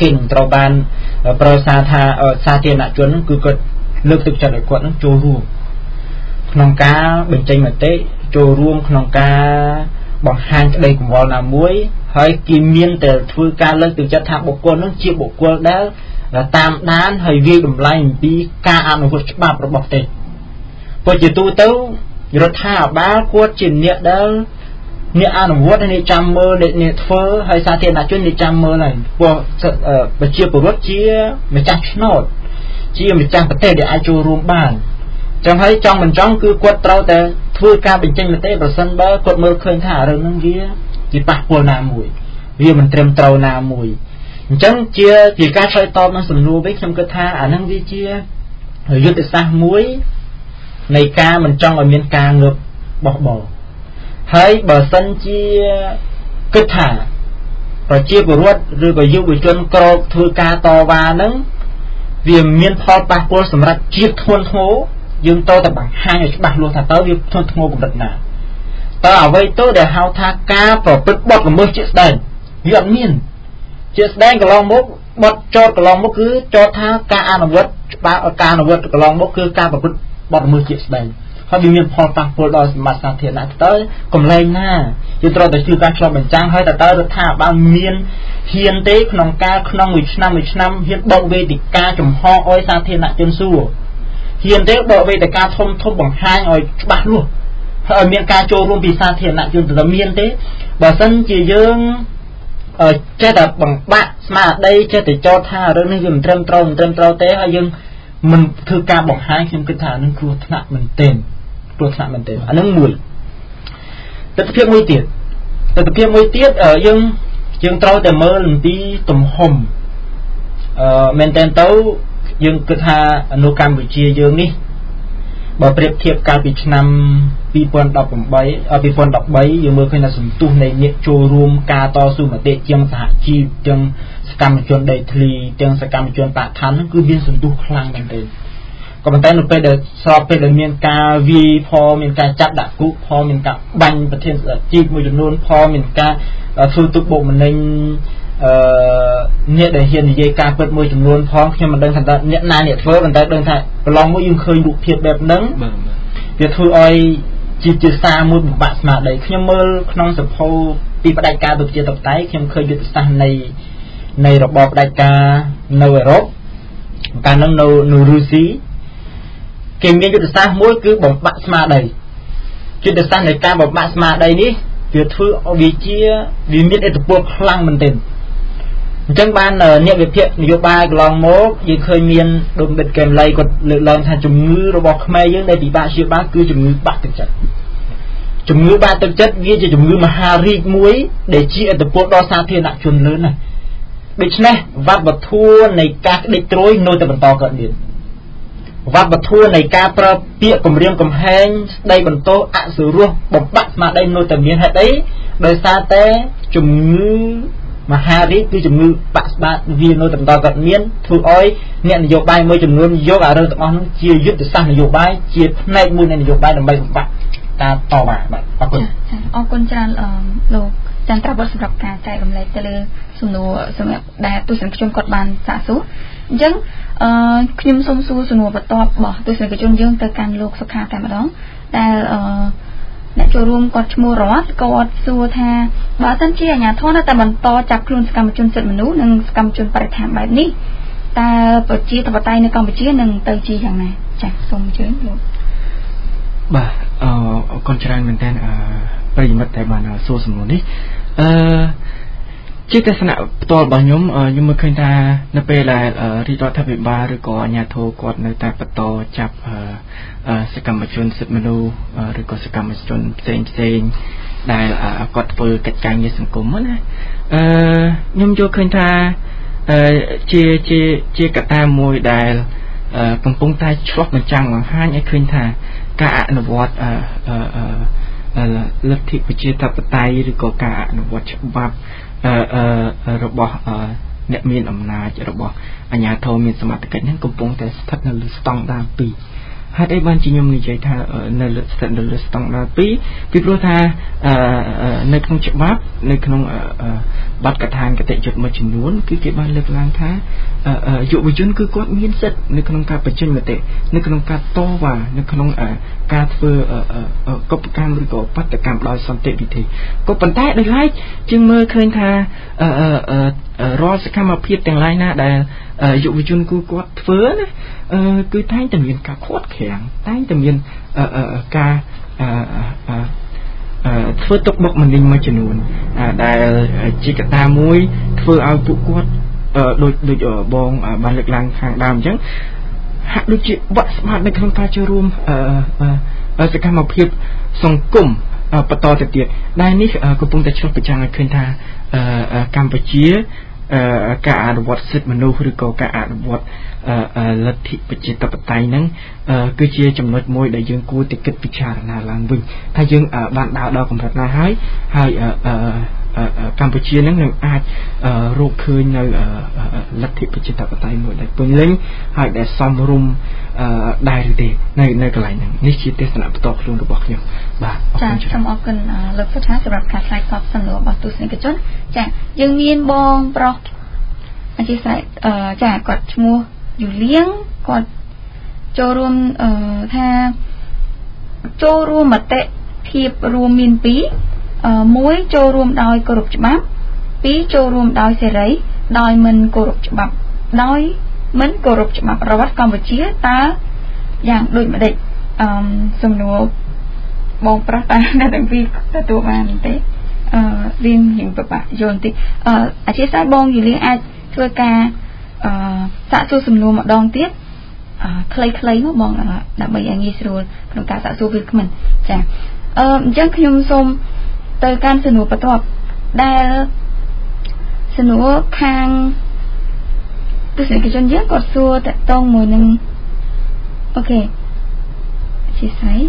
គេនឹងត្រូវបានប្រោសាថាសាធារណជនគឺគាត់លើកទឹកចិត្តឲ្យគាត់នឹងចូលរួមក្នុងការបញ្ចេញមតិចូលរួមក្នុងការបង្ហាញក្តីកង្វល់ណាមួយហើយគេមានតែធ្វើការលើកទឹកចិត្តថាបុគ្គលនឹងជាបុគ្គលដែលតាមដានហើយវាយតម្លៃអំពីការអនុវត្តច្បាប់របស់ប្រទេសព្រោះជាទូទៅរដ្ឋាភិបាលគាត់ជាអ្នកដែលអ្នកអនុវត្តអ្នកចាំមើលអ្នកធ្វើហើយសាធារណជនអ្នកចាំមើលហើយព្រោះប្រជាពលរដ្ឋជាម្ចាស់ឆ្នោតជាម្ចាស់ប្រទេសដែលអាចចូលរួមបានចឹងហើយចង់មិនចង់គឺគាត់ត្រូវតែធ្វើការបញ្ចេញមតិប្រសិនបើគាត់មើលឃើញថារឿងហ្នឹងវាជាប៉ះពាល់ណាមួយវាមិនត្រឹមត្រូវណាមួយអញ្ចឹងជាជាការឆ្លើយតបនឹងសំណួរវិញខ្ញុំគិតថាអាហ្នឹងវាជាយុទ្ធសាស្ត្រមួយនៃការមិនចង់ឲ្យមានការងើបបោះបោហើយបើសិនជាគិតថាប្រជាពលរដ្ឋឬក៏យុវជនក្រោកធ្វើការតវ៉ាហ្នឹងវាមានផលប៉ះពាល់សម្រាប់ជាតិធ្ងន់ធ្ងរយើងតើតបង្ហាញឲ្យច្បាស់លាស់ថាតើវាធ្ងន់ធ្ងរកម្រិតណាតើអ្វីទៅដែលហៅថាការប្រព្រឹត្តបទល្មើសជាក់ស្ដែងវាអត់មានជាក់ស្ដែងកន្លងមកបទចោទកន្លងមកគឺចោទថាការអនុវត្តច្បាប់ការអនុវត្តកន្លងមកគឺការប្រព្រឹត្តបទល្មើសជាក់ស្ដែងហើយវាមានផលប៉ះពាល់ដល់សម្បត្តិសាធារណៈតើកម្លែងណាយើងត្រូវតែជួយការឆ្លុះបញ្ចាំងហើយតើតើរដ្ឋាភិបាលមានហ៊ានទេក្នុងការក្នុងមួយឆ្នាំមួយឆ្នាំហ៊ានបើកវេទិកាចំហឲ្យសាធារណជនសួរហ៊ានទេបើកវេទិកាធំធំបង្ហាញឲ្យច្បាស់លាស់ហើយមានការចូលរួមពីសាធារណជនទៅមានទេបើសិនជាយើងចេះតែបង្បាក់ស្មារតីចេះតែចោទថារឿងនេះវាមិនត្រឹមត្រូវមិនត្រឹមត្រូវទេហើយយើងមិនធ្វើការបង្ហាញខ្ញុំគិតថានឹងគ្រោះថ្នាក់មែនទែនគ្រោះថ្នាក់មែនទែនអានឹងមួយទស្សនវិជ្ជាមួយទៀតទស្សនវិជ្ជាមួយទៀតយើងយើងត្រូវតែមើលអំពីទំហំអឺមែនទែនទៅយើងគិតថានៅកម្ពុជាយើងនេះបើប្រៀបធៀបកាលពីឆ្នាំពីរពាន់ដប់ប្រាំអឺពីរពាន់ដប់បីយើងមើលឃើញថាសន្ទុះនៃអ្នកចូលរួមការតស៊ូមតិជាងសហជីពទាំងសកម្មជនដីធ្លីទាំងសកម្មជនបរិស្ថានគឺមានសន្ទុះខ្លាំងមែនទេក៏ប៉ុន្តែនៅពេលដែលស្របពេលដែលមានការវាយផលមានការចាប់ដាក់គុកផលមានការបាញ់ប្រធានសហជីពមួយចំនួនផលមានការធ្វើទុកបុកម្នេញអឺអ្នកដែលហ៊ាននិយាយការពិតមួយចំនួនផងខ្ញុំមិនដឹងថាអ្នកណាអ្នកធ្វើប៉ុន្តែដឹងថាប្រឡងមួយយើងឃើញរូបភាពបែបហ្នឹងវាធ្វើឲ្យជាជាសារមួយបំបាក់ស្មារតីខ្ញុំមើលក្នុងសភៅពីផ្ដាច់ការទៅជាតបតៃខ្ញុំឃើញយុទ្ធសាស្ត្រនៃនៃរបបផ្ដាច់ការនៅអឺរ៉ុបកាលនោះនៅនៅរុស្ស៊ីគេមានយុទ្ធសាស្ត្រមួយគឺបំបាក់ស្មារតីយុទ្ធសាស្ត្រនៃការបំបាក់ស្មារតីនេះវាធ្វើឲ្យវាជាវាមានឥទ្ធិពលខ្លាំងមែនទែនអញ្ចឹងបានអ្នកវិភាគនយោបាយកន្លងមកយើងឃើញមានដុំបិទកែមលៃគាត់លើកឡើងថាជំងឺរបស់ខ្មែរយើងដែលពិបាកព្យាបាលគឺជំងឺបាក់ទឹកចិត្តជំងឺបាក់ទឹកចិត្តវាជាជំងឺមហារីកមួយដែលជាឥទ្ធិពលដល់សាធារណជនលឿនណាស់ដូច្នេះវប្បធម៌នៃការក្តិចត្រួយនៅតែបន្តកើតមានវប្បធម៌នៃការប្រើពាក្យគំរាមកំហែងស្ដីបន្ទោសអសុរោះបំបាក់ស្មារតីនៅតែមានហេតុអីដោយសារតែជំងឺមហារីកគឺជំងឺបាក់ស្បាតវានៅតែបន្តកើតមានធ្វើឲ្យអ្នកនយោបាយមួយចំនួនយកអារឿងទាំងអស់នោះជាយុទ្ធសាស្ត្រនយោបាយជាផ្នែកមួយនៃនយោបាយដើម្បីបំបាក់ការតវ៉ាបាទអរគុណអរគុណច្រើនលោកចន្ទរវត្តសម្រាប់ការចែករំលែកទៅលើសំណួរសម្រាប់ដែលទស្សនិកជនគាត់បានសាកសួរអញ្ចឹងអឺខ្ញុំសូមសួរសំណួរបន្ទាប់របស់ទស្សនិកជនយើងទៅកាន់លោកសុខាតែម្ដងដែលអឺអ្នកចូលរួមគាត់ឈ្មោះរតគាត់សួរថាបើសិនជាអាជ្ញាធរនៅតែបន្តចាប់ខ្លួនសកម្មជនសិទ្ធិមនុស្សនិងសកម្មជនបរិស្ថានបែបនេះតើប្រជាធិបតេយ្យនៅកម្ពុជានឹងទៅជាយ៉ាងណាចា៎សូមអញ្ជើញលោកបាទអរគុណច្រើនមែនទែនអឺប្រិយមិត្តដែលបានសួរសំណួរនេះអឺជាទស្សនៈផ្ទាល់របស់ខ្ញុំខ្ញុំមើលឃើញថានៅពេលដែលរាជរដ្ឋាភិបាលឬក៏អាជ្ញាធរគាត់នៅតែបន្តចាប់សកម្មជនសិទ្ធិមនុស្សឬក៏សកម្មជនផ្សេងផ្សេងដែលគាត់ធ្វើកិច្ចការងារសង្គមណាអឺខ្ញុំយល់ឃើញថាជាជាជាកត្តាមួយដែលកំពុងតែឆ្លុះបញ្ចាំងបង្ហាញឲ្យឃើញថាការអនុវត្តលទ្ធិប្រជាធិបតេយ្យឬក៏ការអនុវត្តច្បាប់របស់អ្នកមានអំណាចរបស់អាជ្ញាធរមានសមត្ថកិច្ចហ្នឹងកំពុងតែស្ថិតនៅលើស្តង់ដារពីរហេតុអីបានជាខ្ញុំនិយាយថានៅលើស្ថិតនៅលើស្តង់ដារពីរពីព្រោះថានៅក្នុងច្បាប់នៅក្នុងបទកថាគតិយុត្តមួយចំនួនគឺគេបានលើកឡើងថាយុវជនគឺគាត់មានសិទ្ធិនៅក្នុងការបញ្ចេញមតិនៅក្នុងការតវ៉ានៅក្នុងការធ្វើកុបកម្មឬក៏បាតកម្មដោយសន្តិវិធីក៏ប៉ុន្តែដោយឡែកជាងមើលឃើញថារាល់សកម្មភាពទាំងឡាយណាដែលយុវជនគូគាត់ធ្វើណាគឺតែងតែមានការខាត់ខាំងតែងតែមានការធ្វើទុកបុកម្នេញមួយចំនួនដែលជាកត្តាមួយធ្វើឲ្យពួកគាត់ដូចដូចបងបានលើកឡើងខាងដើមអញ្ចឹងហាក់ដូចជាបាក់ស្បាតនៅក្នុងការចូលរួមសកម្មភាពសង្គមបន្តទៅទៀតដែលនេះកំពុងតែឆ្លុះបញ្ចាំងឲ្យឃើញថាកម្ពុជាការអនុវត្តសិទ្ធិមនុស្សឬក៏ការអនុវត្តលទ្ធិប្រជាធិបតេយ្យហ្នឹងគឺជាចំណុចមួយដែលយើងគួរតែគិតពិចារណាឡើងវិញថាយើងបានដើរដល់កម្រិតណាហើយហើយកម្ពុជានឹងនឹងអាចរកឃើញនៅលទ្ធិប្រជាធិបតេយ្យមួយដែលពេញលេញហើយដែលសមរម្យដែរឬទេនៅនៅកន្លែងហ្នឹងនេះជាទស្សនៈផ្ទាល់ខ្លួនរបស់ខ្ញុំបាទអរគុណចា៎សូមអរគុណលោកសុថាសម្រាប់ការឆ្លើយតបសំណួររបស់ទស្សនិកជនចា៎យើងមានបងប្រុសអធិស្ឋានចា៎គាត់ឈ្មោះយូលៀងគាត់ចូលរួមថាចូលរួមមតិភាពរួមមានពីរមួយចូលរួមដោយគោរពច្បាប់ពីរចូលរួមដោយសេរីដោយមិនគោរពច្បាប់ដោយមិនគោរពច្បាប់រដ្ឋកម្ពុជាតើយ៉ាងដូចម្ដេចអឺសំណួរបងប្រុសតើអ្នកទាំងពីរទទួលបានទេអឺរៀងរៀងពិបាកយល់បន្តិចអឺអធិស្ឋានបងយូលៀងអាចធ្វើការអឺសាកសួរសំណួរម្ដងទៀតអឺខ្លីៗមកបងដើម្បីឲ្យងាយស្រួលក្នុងការសាកសួរវាគ្មិនចាអឺអញ្ចឹងខ្ញុំសូមទៅកាន់សំណួរបន្ទាប់ដែលសំណួរខាងទស្សនិកជនយើងគាត់សួរតកតងមួយនឹងអូខេជាស្អី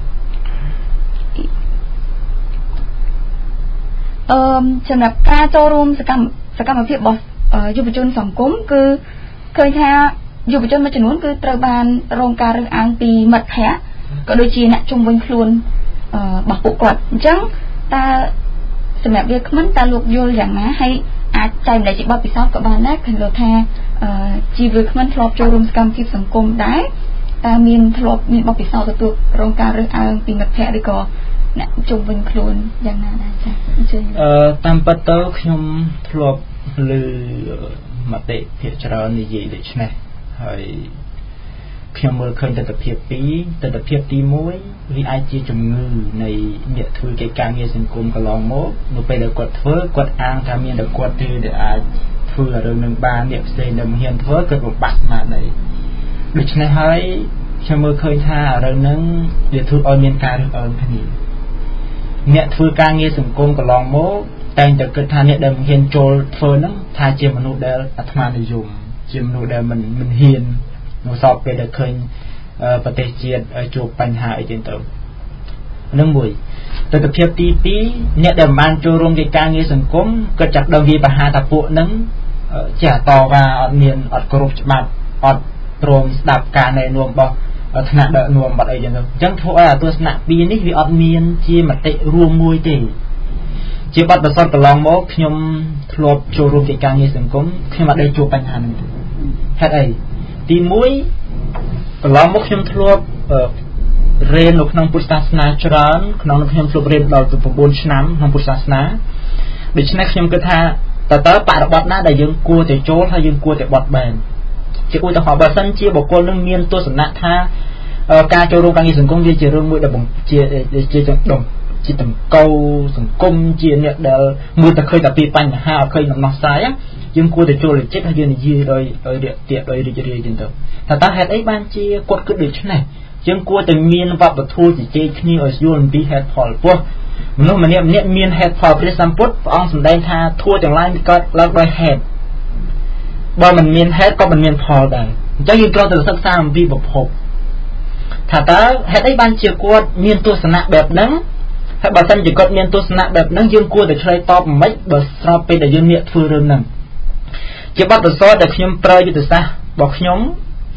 អឺសម្រាប់ការចូលរួមសកម្មសកម្មភាពរបស់យុវជនសង្គមគឺឃើញថាយុវជនមួយចំនួនគឺត្រូវបានរងការរើសអើងពីមិត្តភ័ក្តិក៏ដូចជាអ្នកជុំវិញខ្លួនរបស់ពួកគាត់អញ្ចឹងតើសម្រាប់វាគ្មិនតើលោកយល់យ៉ាងណាហើយអាចចែកម្លែកជាបទពិសោធន៍ក៏បានដែរឃើញលោកថាជីវគ្មិនធ្លាប់ចូលរួមសកម្មភាពសង្គមដែរតើមានធ្លាប់មានបទពិសោធន៍ទទួលរងការរើសអើងពីមិត្តភ័ក្តិឬក៏អ្នកជុំវិញខ្លួនយ៉ាងណាដែរចា៎អញ្ចឹងអឺតាមពិតទៅខ្ញុំធ្លាប់ឮមតិភាគច្រើននិយាយដូចនេះហើយខ្ញុំមើលឃើញទស្សនវិជ្ជាពីរទស្សនវិជ្ជាទីមួយវាអាចជាជំងឺនៃអ្នកធ្វើកិច្ចការងារសង្គមកន្លងមកនៅពេលដែលគាត់ធ្វើគាត់អាងថាមានតែគាត់ទេដែលអាចធ្វើរឿងនឹងបានអ្នកផ្សេងដែលមិនហ៊ានធ្វើគាត់បំបត្តិស្មារតីដូច្នេះហើយខ្ញុំមើលឃើញថារឿងហ្នឹងវាធ្វើឲ្យមានការរើសអើងគ្នាអ្នកធ្វើការងារសង្គមកន្លងមកតែងតែគិតថាអ្នកដែលមិនហ៊ានចូលធ្វើហ្នឹងថាជាមនុស្សដែលអាត្មានិយមជាមនុស្សដែលមិនមិនហ៊ាននៅសពពេលដែលឃើញប្រទេសជាតិជួបបញ្ហាអីចឹងទៅនឹងមួយទស្សនវិជ្ជាទីពីរអ្នកដែលបានចូលរួមកិច្ចការងារសង្គមគាត់ចាប់ដឹងវាបហាថាពួកហ្នឹងជាអតវ៉ាអត់មានអត់គោរពច្បាប់អត់ព្រមស្ដាប់ការណែនាំរបស់ថ្នាក់ដឹកនាំបាត់អីចឹងទៅអញ្ចឹងធ្វើឲ្យទស្សនៈពីរនេះវាអត់មានជាមតិរួមមួយទេជាបទពិសោធន៍កន្លងមកខ្ញុំធ្លាប់ចូលរួមកិច្ចការងារសង្គមខ្ញុំអត់ได้ជួបបញ្ហាហ្នឹងទេហេតុអីទីមួយកន្លងមកខ្ញុំធ្លាប់រៀននៅក្នុងពុទ្ធសាសនាច្រើនក្នុងខ្ញុំធ្លាប់រៀនដល់ទៅ៩ឆ្នាំក្នុងពុទ្ធសាសនាដូច្នេះខ្ញុំគិតថាតើតើបរិបទណាដែលយើងគួរតែចូលហើយយើងគួរតែបត់បែនជាឧទាហរណ៍បើសិនជាបុគ្គលនឹងមានទស្សនៈថាការចូលរួមការងារសង្គមវាជារឿងមួយដែលជាជាចង្ដុំជាតង្កូវសង្គមជាអ្នកដែលមើលតែឃើញតែពីបញ្ហាអត់ឃើញដំណោះស្រាយយើងគួរតែចូលចិត្តហើយយើងនិយាយដោយរាក់ទាក់ដោយរីករាយចឹងទៅថាតើហេតុអីបានជាគាត់គិតដូច្នេះយើងគួរតែមានវប្បធម៌ជជែកគ្នាឲ្យយល់អំពីហេតុផលព្រោះមនុស្សម្នាក់ម្នាក់មានហេតុផលព្រះសម្ពុទ្ធព្រះអង្គសម្ដែងថាធម៌ទាំងឡាយកើតឡើងដោយហេតុបើមិនមានហេតុក៏មិនមានផលដែរអញ្ចឹងយើងត្រូវតែសិក្សាអំពីប្រភពថាតើហេតុអីបានជាគាត់មានទស្សនៈបែបហ្នឹងហើយបើសិនជាគាត់មានទស្សនៈបែបហ្នឹងយើងគួរតែឆ្លើយតបមិនបើស្របពេលដែលយើងអ្នកធ្វើរឿងហ្នឹងជាបទពិសោធន៍ដែលខ្ញុំប្រើយុទ្ធសាស្ត្ររបស់ខ្ញុំ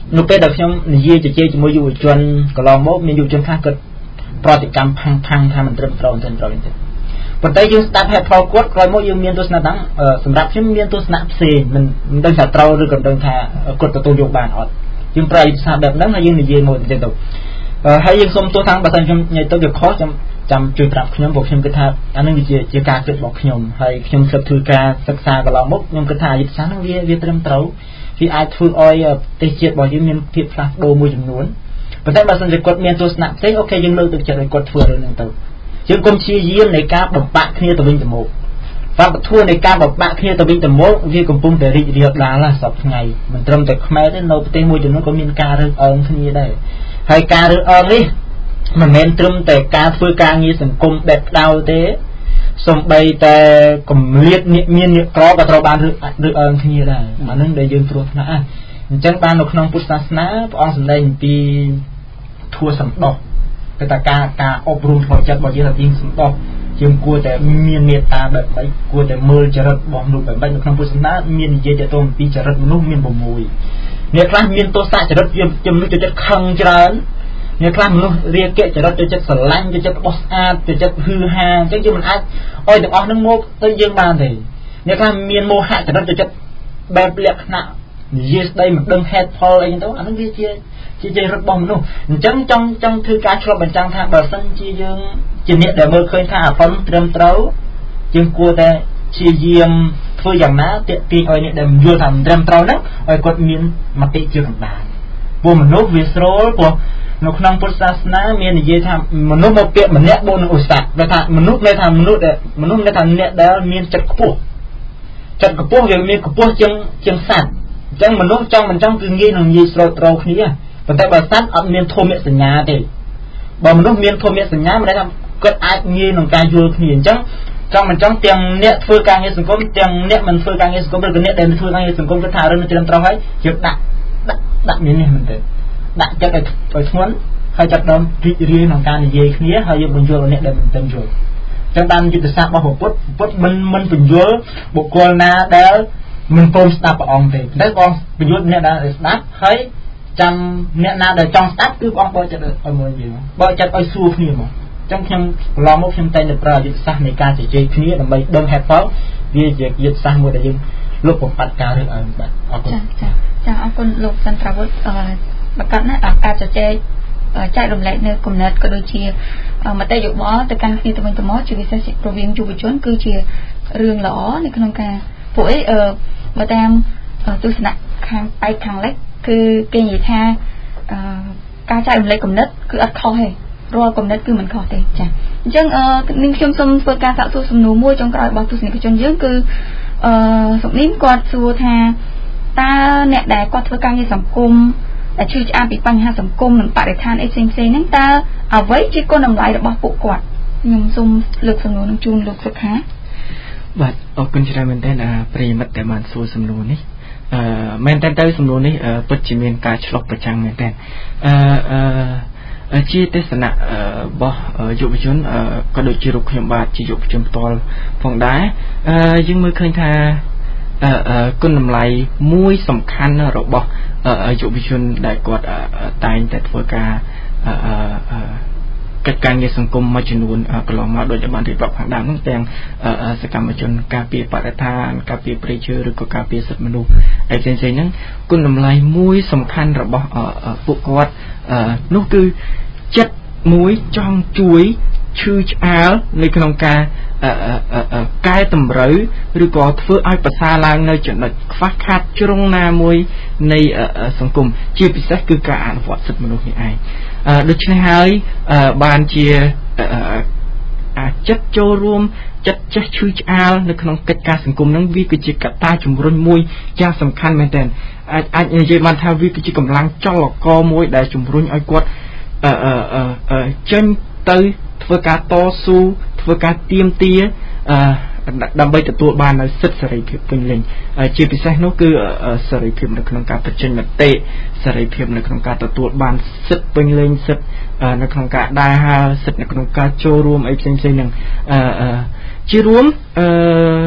នៅពេលដែលខ្ញុំនិយាយជជែកជាមួយយុវជនកន្លងមកមានយុវជនខ្លះគាត់ប្រតិកម្មផាំងផាំងថាមិនត្រឹមត្រូវទេត្រូវទេប៉ុន្តែយើងស្ដាប់ហេតុផលគាត់ក្រោយមកយើងមានទស្សនៈហ្នឹងសម្រាប់ខ្ញុំមានទស្សនៈផ្សេងមិនមិនដឹងថាត្រូវឬក៏មិនដឹងថាគាត់ទទួលយកបានអត់យើងប្រើឯកសារបែបហ្នឹងហើយយើងនិយាយមកទៅទៅហើយយើងសូមទោសថាបើសិនខ្ញុំនិយាយទៅវាខុសចាំចាំជួយប្រាប់ខ្ញុំព្រោះខ្ញុំគិតថាអានឹងវាជាជាការគិតរបស់ខ្ញុំហើយខ្ញុំធ្លាប់ធ្វើការសិក្សាកន្លងមកខ្ញុំគិតថាឯកសារហ្នឹងវាវាត្រឹមត្រូវវាអាចធ្វើឲ្យប្រទេសជាតិរបស់យើងមានភាពផ្លាស់ប្ដូរមួយចំនួនប៉ុន្តែបើសិនជាគាត់មានទស្សនៈផ្សេងអូខេយើងលើកទឹកចិត្តឲ្យគាត់ធ្វើរឿងហ្នឹងទៅយើងកុំព្យាយាមនៃការបំបាក់គ្នាទៅវិញទៅមកវប្បធម៌នៃការបំបាក់គ្នាទៅវិញទៅមកវាកំពុងតែរីករាលដាលសពថ្ងៃមិនត្រឹមតែខ្មែរទេនៅប្រទេសមួយចំនួនក៏មានការរើសអើងគ្នាដែរហើយការរើសអើងនេះមិនមែនត្រឹមតែការធ្វើការងារសង្គមបែបផ្ដោទេសំបីតែកម្លៀតអ្នកមានអ្នកក្រក៏ត្រូវបានរើសអើងគ្នាដែរអានឹងដែលយើងគ្រោះថ្នាក់អញ្ចឹងបាននៅក្នុងពុទ្ធសាសនាព្រះអង្គសម្ដែងអំពីធัวសំដោះគឺថាការការអប់រំផ្លូវចិត្តរបស់យើងថាយើងសំដោះយើងគួរតែមានមេត្តាបែបម៉េចគួរតែមើលចរិតរបស់មនុស្សបែបម៉េចនៅក្នុងពុទ្ធសាសនាមាននិយាយទៅអំពីចរិតមនុស្សមាន៦អ្នកខ្លះមានទោសចរិតជំនុំចិត្តខឹងច្រើនអ្នកខ្លះមនុស្សរាគៈចរិតទៅចិត្តស្រឡាញ់ទៅចិត្តបោះស្អាតទៅចិត្តហឺហាអញ្ចឹងយើងមិនអាចឲ្យទាំងអស់នឹងមកទៅយើងបានទេអ្នកខ្លះមានមោហៈចរិតទៅចិត្តបែបលក្ខណៈនិយាយស្ដីមិនដឹងហេតុផលអីទៅអានឹងវាជាជាចរិតរបស់មនុស្សអញ្ចឹងចង់ចង់ធ្វើការឆ្លុះបញ្ចាំងថាបើសិនជាយើងជាអ្នកដែលមើលឃើញថាអាប៉ុនត្រឹមត្រូវយើងគួរតែព្យាយាមធ្វើយ៉ាងណាទាក់ទាញឲ្យអ្នកដែលយល់ថាមិនត្រឹមត្រូវហ្នឹងឲ្យគាត់មានមតិជាកណ្ដាលព្រោះមនុស្សវាស្រួលព្រោះនៅក្នុងពុទ្ធសាសនាមាននិយាយថាមនុស្សមកពាក្យម្នាក់បូននឹងឧស្សាហ៍ដែលថាមនុស្សដែលថាមនុស្សដែលមនុស្សដែលថាអ្នកដែលមានចិត្តខ្ពស់ចិត្តខ្ពស់វាមានខ្ពស់ជាងជាងសត្វអញ្ចឹងមនុស្សចង់មិនចង់គឺងាយនឹងនិយាយស្រោតត្រូវគ្នាប៉ុន្តែបើសត្វអត់មានធម៌សញ្ញាទេបើមនុស្សមានធម៌សញ្ញាមិនដែលថាគាត់អាចងាយនឹងការយល់គ្នាអញ្ចឹងចង់មិនចង់ទាំងអ្នកធ្វើការងារសង្គមទាំងអ្នកមិនធ្វើការងារសង្គមឬក៏អ្នកដែលធ្វើការងារសង្គមគាត់ថារឿងនេះត្រឹមត្រូវហើយយើងដាក់ដាក់ដាក់មាននេះមែនទេដាក់ចិត្តឲ្យឲ្យធ្ងន់ហើយចាប់ដើមរីករាយក្នុងការនិយាយគ្នាហើយយើងបញ្យល់អ្នកដែលមិនទាន់យល់ចឹងតាមយុទ្ធសាស្ត្ររបស់ពុទ្ធពុទ្ធមិនមិនបញ្យល់បុគ្គលណាដែលមិនព្រមស្ដាប់ព្រះអង្គទេតែព្រះអង្គបញ្យល់អ្នកដែលស្ដាប់ហើយចាំអ្នកណាដែលចង់ស្ដាប់គឺព្រះអង្គបើកចិត្តឲ្យមើលយើងបើកចិត្តឲ្យសួរគ្នាមកចឹងខ្ញុំកន្លងមកខ្ញុំតែងតែប្រើយុទ្ធសាស្ត្រនៃការជជែកគ្នាដើម្បីដឹងហេតុផលវាជាយុទ្ធសាស្ត្រមួយដែលយើងលុបបំបាត់ការរើសអើងបាទអរគុណចាចាចាអរគុណលោកសន្ត្រាវុធអឺប្រកាសណាស់ការជជែកចែករំលែកនៅគំនិតក៏ដូចជាមតិយោបល់ទៅកាន់គ្នាទៅវិញទៅមកជាពិសេសរវាងយុវជនគឺជារឿងល្អនៅក្នុងការពួកអីអឺមកតាមទស្សនៈខាងបែបខាងលិចគឺគេនិយាយថាអឺការចែករំលែកគំនិតគឺអត់ខុសទេរាល់គំនិតគឺមិនខុសទេចាអញ្ចឹងអឺនាងខ្ញុំសូមធ្វើការសាកសួរសំណួរមួយចុងក្រោយរបស់ទស្សនិកជនយើងគឺអឺសុកនីគាត់សួរថាតើអ្នកដែលគាត់ធ្វើការងារសង្គមដែលជឿឆ្អាបពីបញ្ហាសង្គមនិងបរិស្ថានអីផ្សេងៗហ្នឹងតើអ្វីជាគុណតម្លៃរបស់ពួកគាត់ខ្ញុំសូមលើកសំណួរនឹងជូនលោកសុខាបាទអរគុណច្រើនមែនទែនប្រិយមិត្តដែលបានសួរសំណួរនេះអឺមែនតើទៅសំណួរនេះពិតជាមានការឆ្លុះប្រចាំងមែនតើអឺអឺជាទេសនៈរបស់យុវជនក៏ដូចជារូបខ្ញុំបាទជាយុវជនផ្ទាល់ផងដែរអឺយើងមើលឃើញថាអឺគុណតម្លៃមួយសំខាន់របស់យុវជនដែលគាត់តែងតែធ្វើការអឺកិច្ចការងារសង្គមមួយចំនួនកន្លងមកដូចបានរៀបរាប់ខាងដើមហ្នឹងទាំងសកម្មជនការពារបរិស្ថានការពារព្រៃឈើឬក៏ការពារសិទ្ធិមនុស្សឯផ្សេងៗហ្នឹងគុណតម្លៃមួយសំខាន់របស់ពួកគាត់នោះគឺចិត្តមួយចង់ជួយឈឺឆ្អាលនៅក្នុងការកែតម្រូវឬក៏ធ្វើឲ្យប្រសើរឡើងនៅចំណុចខ្វះខាតជ្រុងណាមួយនៃសង្គមជាពិសេសគឺការអនុវត្តសិទ្ធិមនុស្សនេះឯងដូច្នេះហើយបានជាអាចិត្តចូលរួមចិត្តចេះឈឺឆ្អាលនៅក្នុងកិច្ចការសង្គមហ្នឹងវាគឺជាកត្តាជំរុញមួយយ៉ាងសំខាន់មែនទែនអាចអាចនិយាយបានថាវាគឺជាកម្លាំងចលករមួយដែលជំរុញឲ្យគាត់អឺអឺចេញទៅធ្វើការតស៊ូធ្វើការទាមទារអឺដើម្បីទទួលបាននូវសិទ្ធិសេរីភាពពេញលេញជាពិសេសនោះគឺសេរីភាពនៅក្នុងការបញ្ចេញមតិសេរីភាពនៅក្នុងការទទួលបានសិទ្ធិពេញលេញសិទ្ធិនៅក្នុងការដើរហើរសិទ្ធិនៅក្នុងការចូលរួមអីផ្សេងៗហ្នឹងអឺជារួមអឺ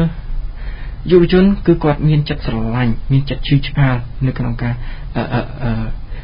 យុវជនគឺគាត់មានចិត្តស្រឡាញ់មានចិត្តឈឺឆ្អាលនៅក្នុងការអឺ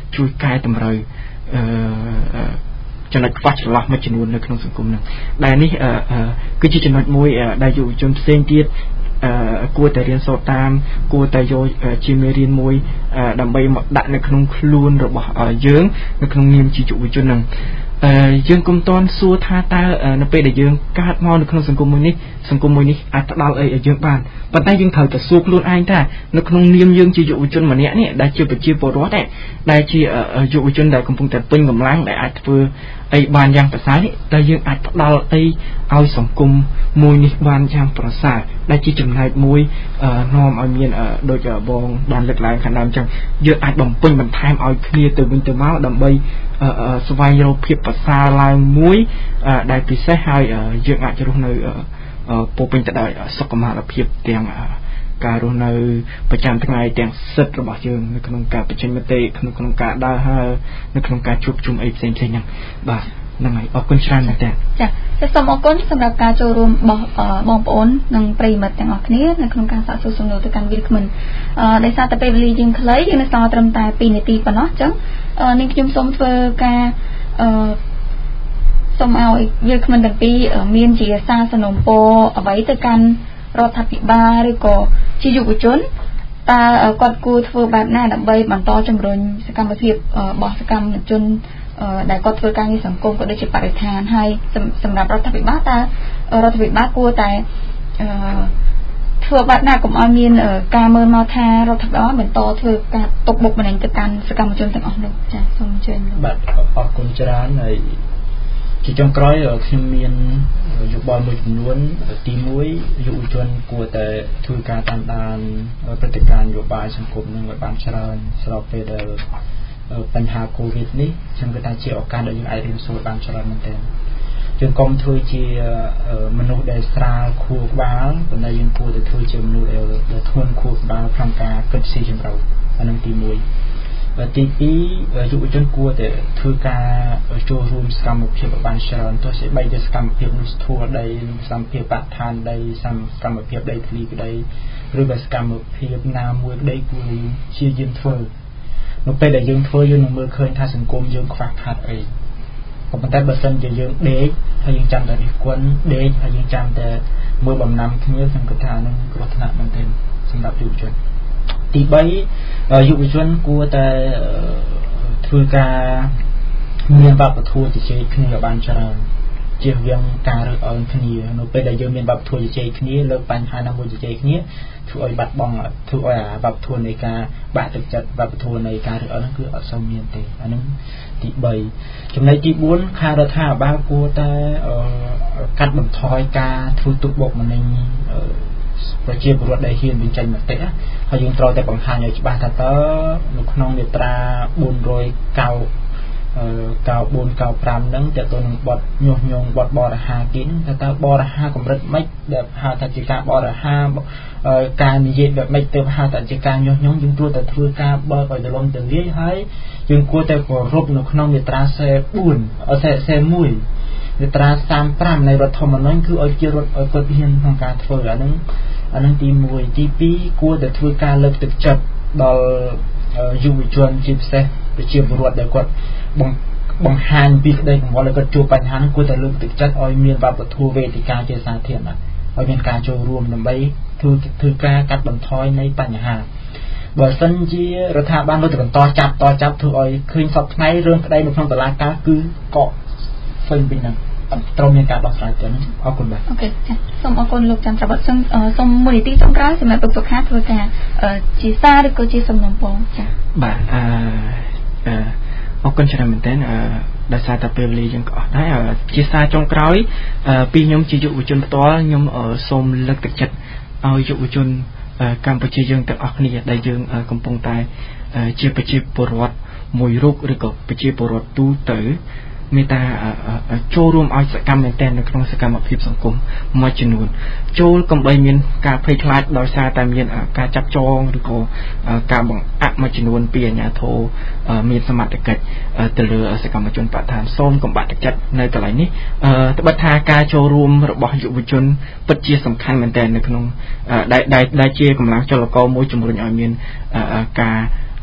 ជួយកែតម្រូវអឺចំណុចខ្វះចន្លោះមួយចំនួននៅក្នុងសង្គមហ្នឹងដែលនេះគឺជាចំណុចមួយដែលយុវជនផ្សេងទៀតគួរតែរៀនសូត្រតាមគួរតែយកជាមេរៀនមួយដើម្បីមកដាក់នៅក្នុងខ្លួនរបស់យើងនៅក្នុងនាមជាយុវជនហ្នឹងយើងគុំតន់សួរថាតើនៅពេលដែលយើងកើតមកនៅក្នុងសង្គមមួយនេះសង្គមមួយនេះអាចផ្ដល់អីឲ្យយើងបានប៉ុន្តែយើងត្រូវតែសួរខ្លួនឯងថានៅក្នុងនាមយើងជាយុវជនម្នាក់នេះដែលជាប្រជាពលរដ្ឋដែលជាយុវជនដែលកំពុងតែពេញកម្លាំងដែលអាចធ្វើអីបានយ៉ាងប្រសើរនេះតើយើងអាចផ្ដល់អីឲ្យសង្គមមួយនេះបានយ៉ាងប្រសើរដែលជាចំណែកមួយនាំឲ្យមានដូចបងបានលើកឡើងខាងដើមអញ្ចឹងយើងអាចបំពេញបន្ថែមឲ្យគ្នាទៅវិញទៅមកដើម្បីស្វែងរកភាពប្រសើរឡើងមួយដែលពិសេសហើយយើងអាចរស់នៅពោពេញទៅដោយសុខុមាលភាពទាំងការរស់នៅប្រចាំថ្ងៃទាំងសិទ្ធិរបស់យើងនៅក្នុងការបញ្ចេញមតិក្នុងក្នុងការដើរហើរនៅក្នុងការជួបជុំអីផ្សេងៗហ្នឹងបាទហ្នឹងហើយអរគុណច្រើនណាស់ចា៎ចាសូមអរគុណសម្រាប់ការចូលរួមរបស់បងប្អូននិងប្រិយមិត្តទាំងអស់គ្នានៅក្នុងការសាកសួរសំណួរទៅកាន់វិលក្មិនអឺដោយសារតែពេលវេលាយើងខ្លីយើងនៅសល់ត្រឹមតែពីរនាទីប៉ុណ្ណោះអញ្ចឹងនាងខ្ញុំសូមធ្វើការអឺសូមឲ្យវិលក្មិនទាំងពីរមានជាសារសំណូមពរអ្វីទៅកាន់រដ្ឋាភិបាលឬក៏ជាយុវជនតើគាត់គួរធ្វើបែបណាដើម្បីបន្តជំរុញសកម្មភាពរបស់សកម្មជនដែលគាត់ធ្វើការងារសង្គមក៏ដូចជាបរិស្ថានហើយសម្រាប់រដ្ឋាភិបាលតើរដ្ឋាភិបាលគួរតែធ្វើបែបណាកុំឲ្យមានការមើលមកថារដ្ឋាភិបាលបន្តធ្វើការទុកបុកម្នេញទៅកាន់សកម្មជនទាំងអស់នោះចា៎សូមអញ្ជើញបាទអរគុណច្រើនហើយជាចុងក្រោយខ្ញុំមានយោបល់មួយចំនួនទីមួយយុវជនគួរតែធ្វើការតាមដានព្រឹត្តិការណ៍នយោបាយសង្គមនឹងឲ្យបានច្រើនស្របពេលដែលបញ្ហាកូវីដនេះខ្ញុំគិតថាជាឱកាសដែលយើងអាចរៀនសូត្របានច្រើនមែនទែនយើងកុំធ្វើជាមនុស្សដែលស្រាលខួរក្បាលប៉ុន្តែយើងគួរតែធ្វើជាមនុស្សដែលធ្ងន់ខួរក្បាលក្នុងការគិតស៊ីជម្រៅអានឹងទីមួយទីពីរយុវជនគួរតែធ្វើការចូលរួមសកម្មភាពបានច្រើនទោះជាបីជាសកម្មភាពនោះស្ទួរដីសកម្មភាពបរិស្ថានដីសកម្មភាពដីធ្លីក្ដីឬក៏សកម្មភាពណាមួយក្ដីគួរជាយាមធ្វើនៅពេលដែលយើងធ្វើយើងនឹងមើលឃើញថាសង្គមយើងខ្វះខាតអីក៏ប៉ុន្តែបើសិនជាយើងដេកហើយយើងចាំតែរិះគន់ដេកហើយយើងចាំតែមើលបំណាំគ្នាខ្ញុំគិតថានឹងគ្រោះថ្នាក់មែនទែនសម្រាប់យុវជនទីបីយុវជនគួរតែធ្វើការមានវប្បធម៌ជជែកគ្នាបានច្រើនជៀសវាងការរើសអើងគ្នានៅពេលដែលយើងមានវប្បធម៌ជជែកគ្នាលើកបញ្ហាណាមួយជជែកគ្នាធ្វើឲ្យបាត់បង់ធ្វើឲ្យអាវប្បធម៌នៃការបាក់ទឹកចិត្តវប្បធម៌នៃការរើសអើងហ្នឹងគឺអត់សូវមានទេអាហ្នឹងទីបីចំណុចទីបួនខាងរដ្ឋាភិបាលគួរតែកាត់បន្ថយការធ្វើទុកបុកម្នេញប្រជាពលរដ្ឋដែលហ៊ានបញ្ចេញមតិហើយយើងត្រូវតែបង្ហាញឲ្យច្បាស់ថាតើនៅក្នុងមាត្រាបួនរយเก้า កៅបួនកៅប្រាំហ្នឹងតើទៅនឹងបទញុះញង់បទបរិហាគីហ្នឹងតើបរិហាកម្រិតម៉េចដែលហៅថាជាការបរិហាការនិយាយបែបម៉េចទៅហៅថាជាការញុះញង់យើងគួរតែធ្វើការបើកឲ្យទលំទលាយហើយយើងគួរតែគោរពនៅក្នុងមាត្រាសែបួនសែមួយមាត្រាសាមប្រាំនៃរដ្ឋធម្មនុញ្ញគឺឲ្យជារដ្ឋឲ្យគាត់ហ៊ានក្នុងការធ្វើអាហ្នឹងអាហ្នឹងទីមួយទីពីរគួរតែធ្វើការលើកទឹកចិត្តដល់យុវជនជាពិសេសប្រជាពលរដ្ឋដែលគាត់បង្ហាញពីក្តីកង្វល់ដែលគាត់ជួបបញ្ហាហ្នឹងគួរតែលើកទឹកចិត្តឲ្យមានវប្បធម៌វេទិកាជាសាធារណៈឲ្យមានការចូលរួមដើម្បីធ្វើធ្វើការកាត់បន្ថយនៃបញ្ហាបើសិនជារដ្ឋាភិបាលនៅតែបន្តចាប់តចាប់ធ្វើឲ្យឃើញសពថ្ងៃរឿងក្តីនៅក្នុងតុលាការគឺកកផ្សេងពីហ្នឹងត្រូវមានការដោះស្រាយទៅហ្នឹងអរគុណបាទអូខេចា៎សូមអរគុណលោកចន្ទរវត្តសូមសូមមួយនាទីចុងក្រោយសម្រាប់ពុកសុខាធ្វើការជាសារឬក៏ជាសំណុំពរចា៎បាទអឺអរគុណច្រើនមែនទែនអឺដោយសារតែពេលវេលាយើងក៏អស់ដែរជាសារចុងក្រោយពីខ្ញុំជាយុវជនផ្ទាល់ខ្ញុំសូមលើកទឹកចិត្តឲ្យយុវជនកម្ពុជាយើងទាំងអស់គ្នាដែលយើងកំពុងតែជាប្រជាពលរដ្ឋមួយរូបឬក៏ប្រជាពលរដ្ឋទូទៅមេត្តាចូលរួមឲ្យសកម្មមែនទែននៅក្នុងសកម្មភាពសង្គមមួយចំនួនចូលកុំបីមានការភ័យខ្លាចដោយសារតែមានការចាប់ចងឬក៏ការបង្អាក់មួយចំនួនពីអាជ្ញាធរមានសមត្ថកិច្ចទៅលើសកម្មជនបដិថានសូមកុំបាក់ទឹកចិត្តនៅកន្លែងនេះត្បិតថាការចូលរួមរបស់យុវជនពិតជាសំខាន់មែនទែននៅក្នុងដែលដែលជាកម្លាំងចលករមួយជំរុញឲ្យមានការ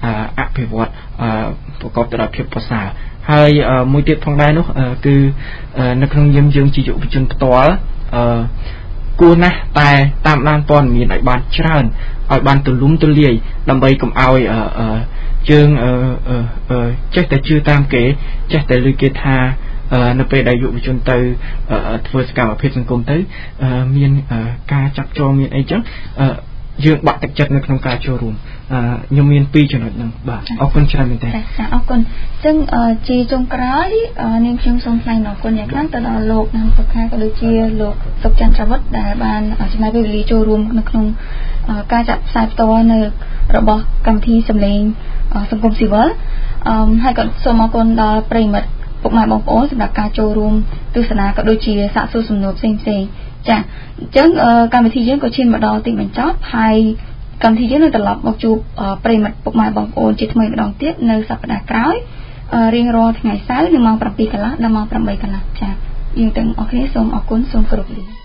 អភិវឌ្ឍប្រកបដោយភាពប្រសើរហើយមួយទៀតផងដែរនោះគឺនៅក្នុងយើងយើងជាយុវជនផ្ទាល់គួរណាស់តែតាមដានព័ត៌មានឲ្យបានច្រើនឲ្យបានទូលំទូលាយដើម្បីកុំឲ្យយើងចេះតែជឿតាមគេចេះតែឮគេថានៅពេលដែលយុវជនទៅធ្វើសកម្មភាពសង្គមទៅមានការចាប់ចងមានអីចឹងយើងបាក់ទឹកចិត្តនៅក្នុងការចូលរួមខ្ញុំមានពីរចំណុចហ្នឹងបាទអរគុណច្រើនមែនតើចាអរគុណអញ្ចឹងជាចុងក្រោយនាងខ្ញុំសូមថ្លែងអរគុណយ៉ាងខ្លាំងទៅដល់លោកណាំសុខាក៏ដូចជាលោកសុកចន្ទរវុឌ្ឍដែលបានចំណាយពេលវេលាចូលរួមនៅក្នុងការចាក់ផ្សាយផ្ទាល់នៅរបស់កម្មវិធីសម្លេងសង្គមស៊ីវិលហើយក៏សូមអរគុណដល់ប្រិយមិត្តពុកម៉ែបងប្អូនសម្រាប់ការចូលរួមទស្សនាក៏ដូចជាសាកសួរសំណួរផ្សេងៗចាអញ្ចឹងកម្មវិធីយើងក៏ឈានមកដល់ទីបញ្ចប់ហើយកម្មវិធីយើងនឹងត្រឡប់មកជួបប្រិយមិត្តពុកម៉ែបងប្អូនជាថ្មីម្ដងទៀតនៅសប្តាហ៍ក្រោយរៀងរាល់ថ្ងៃសៅរ៍នៅម៉ោង 7 កន្លះដល់ម៉ោង 8 កន្លះចាយើងទាំងអស់គ្នាសូមអរគុណសូមគោរពលា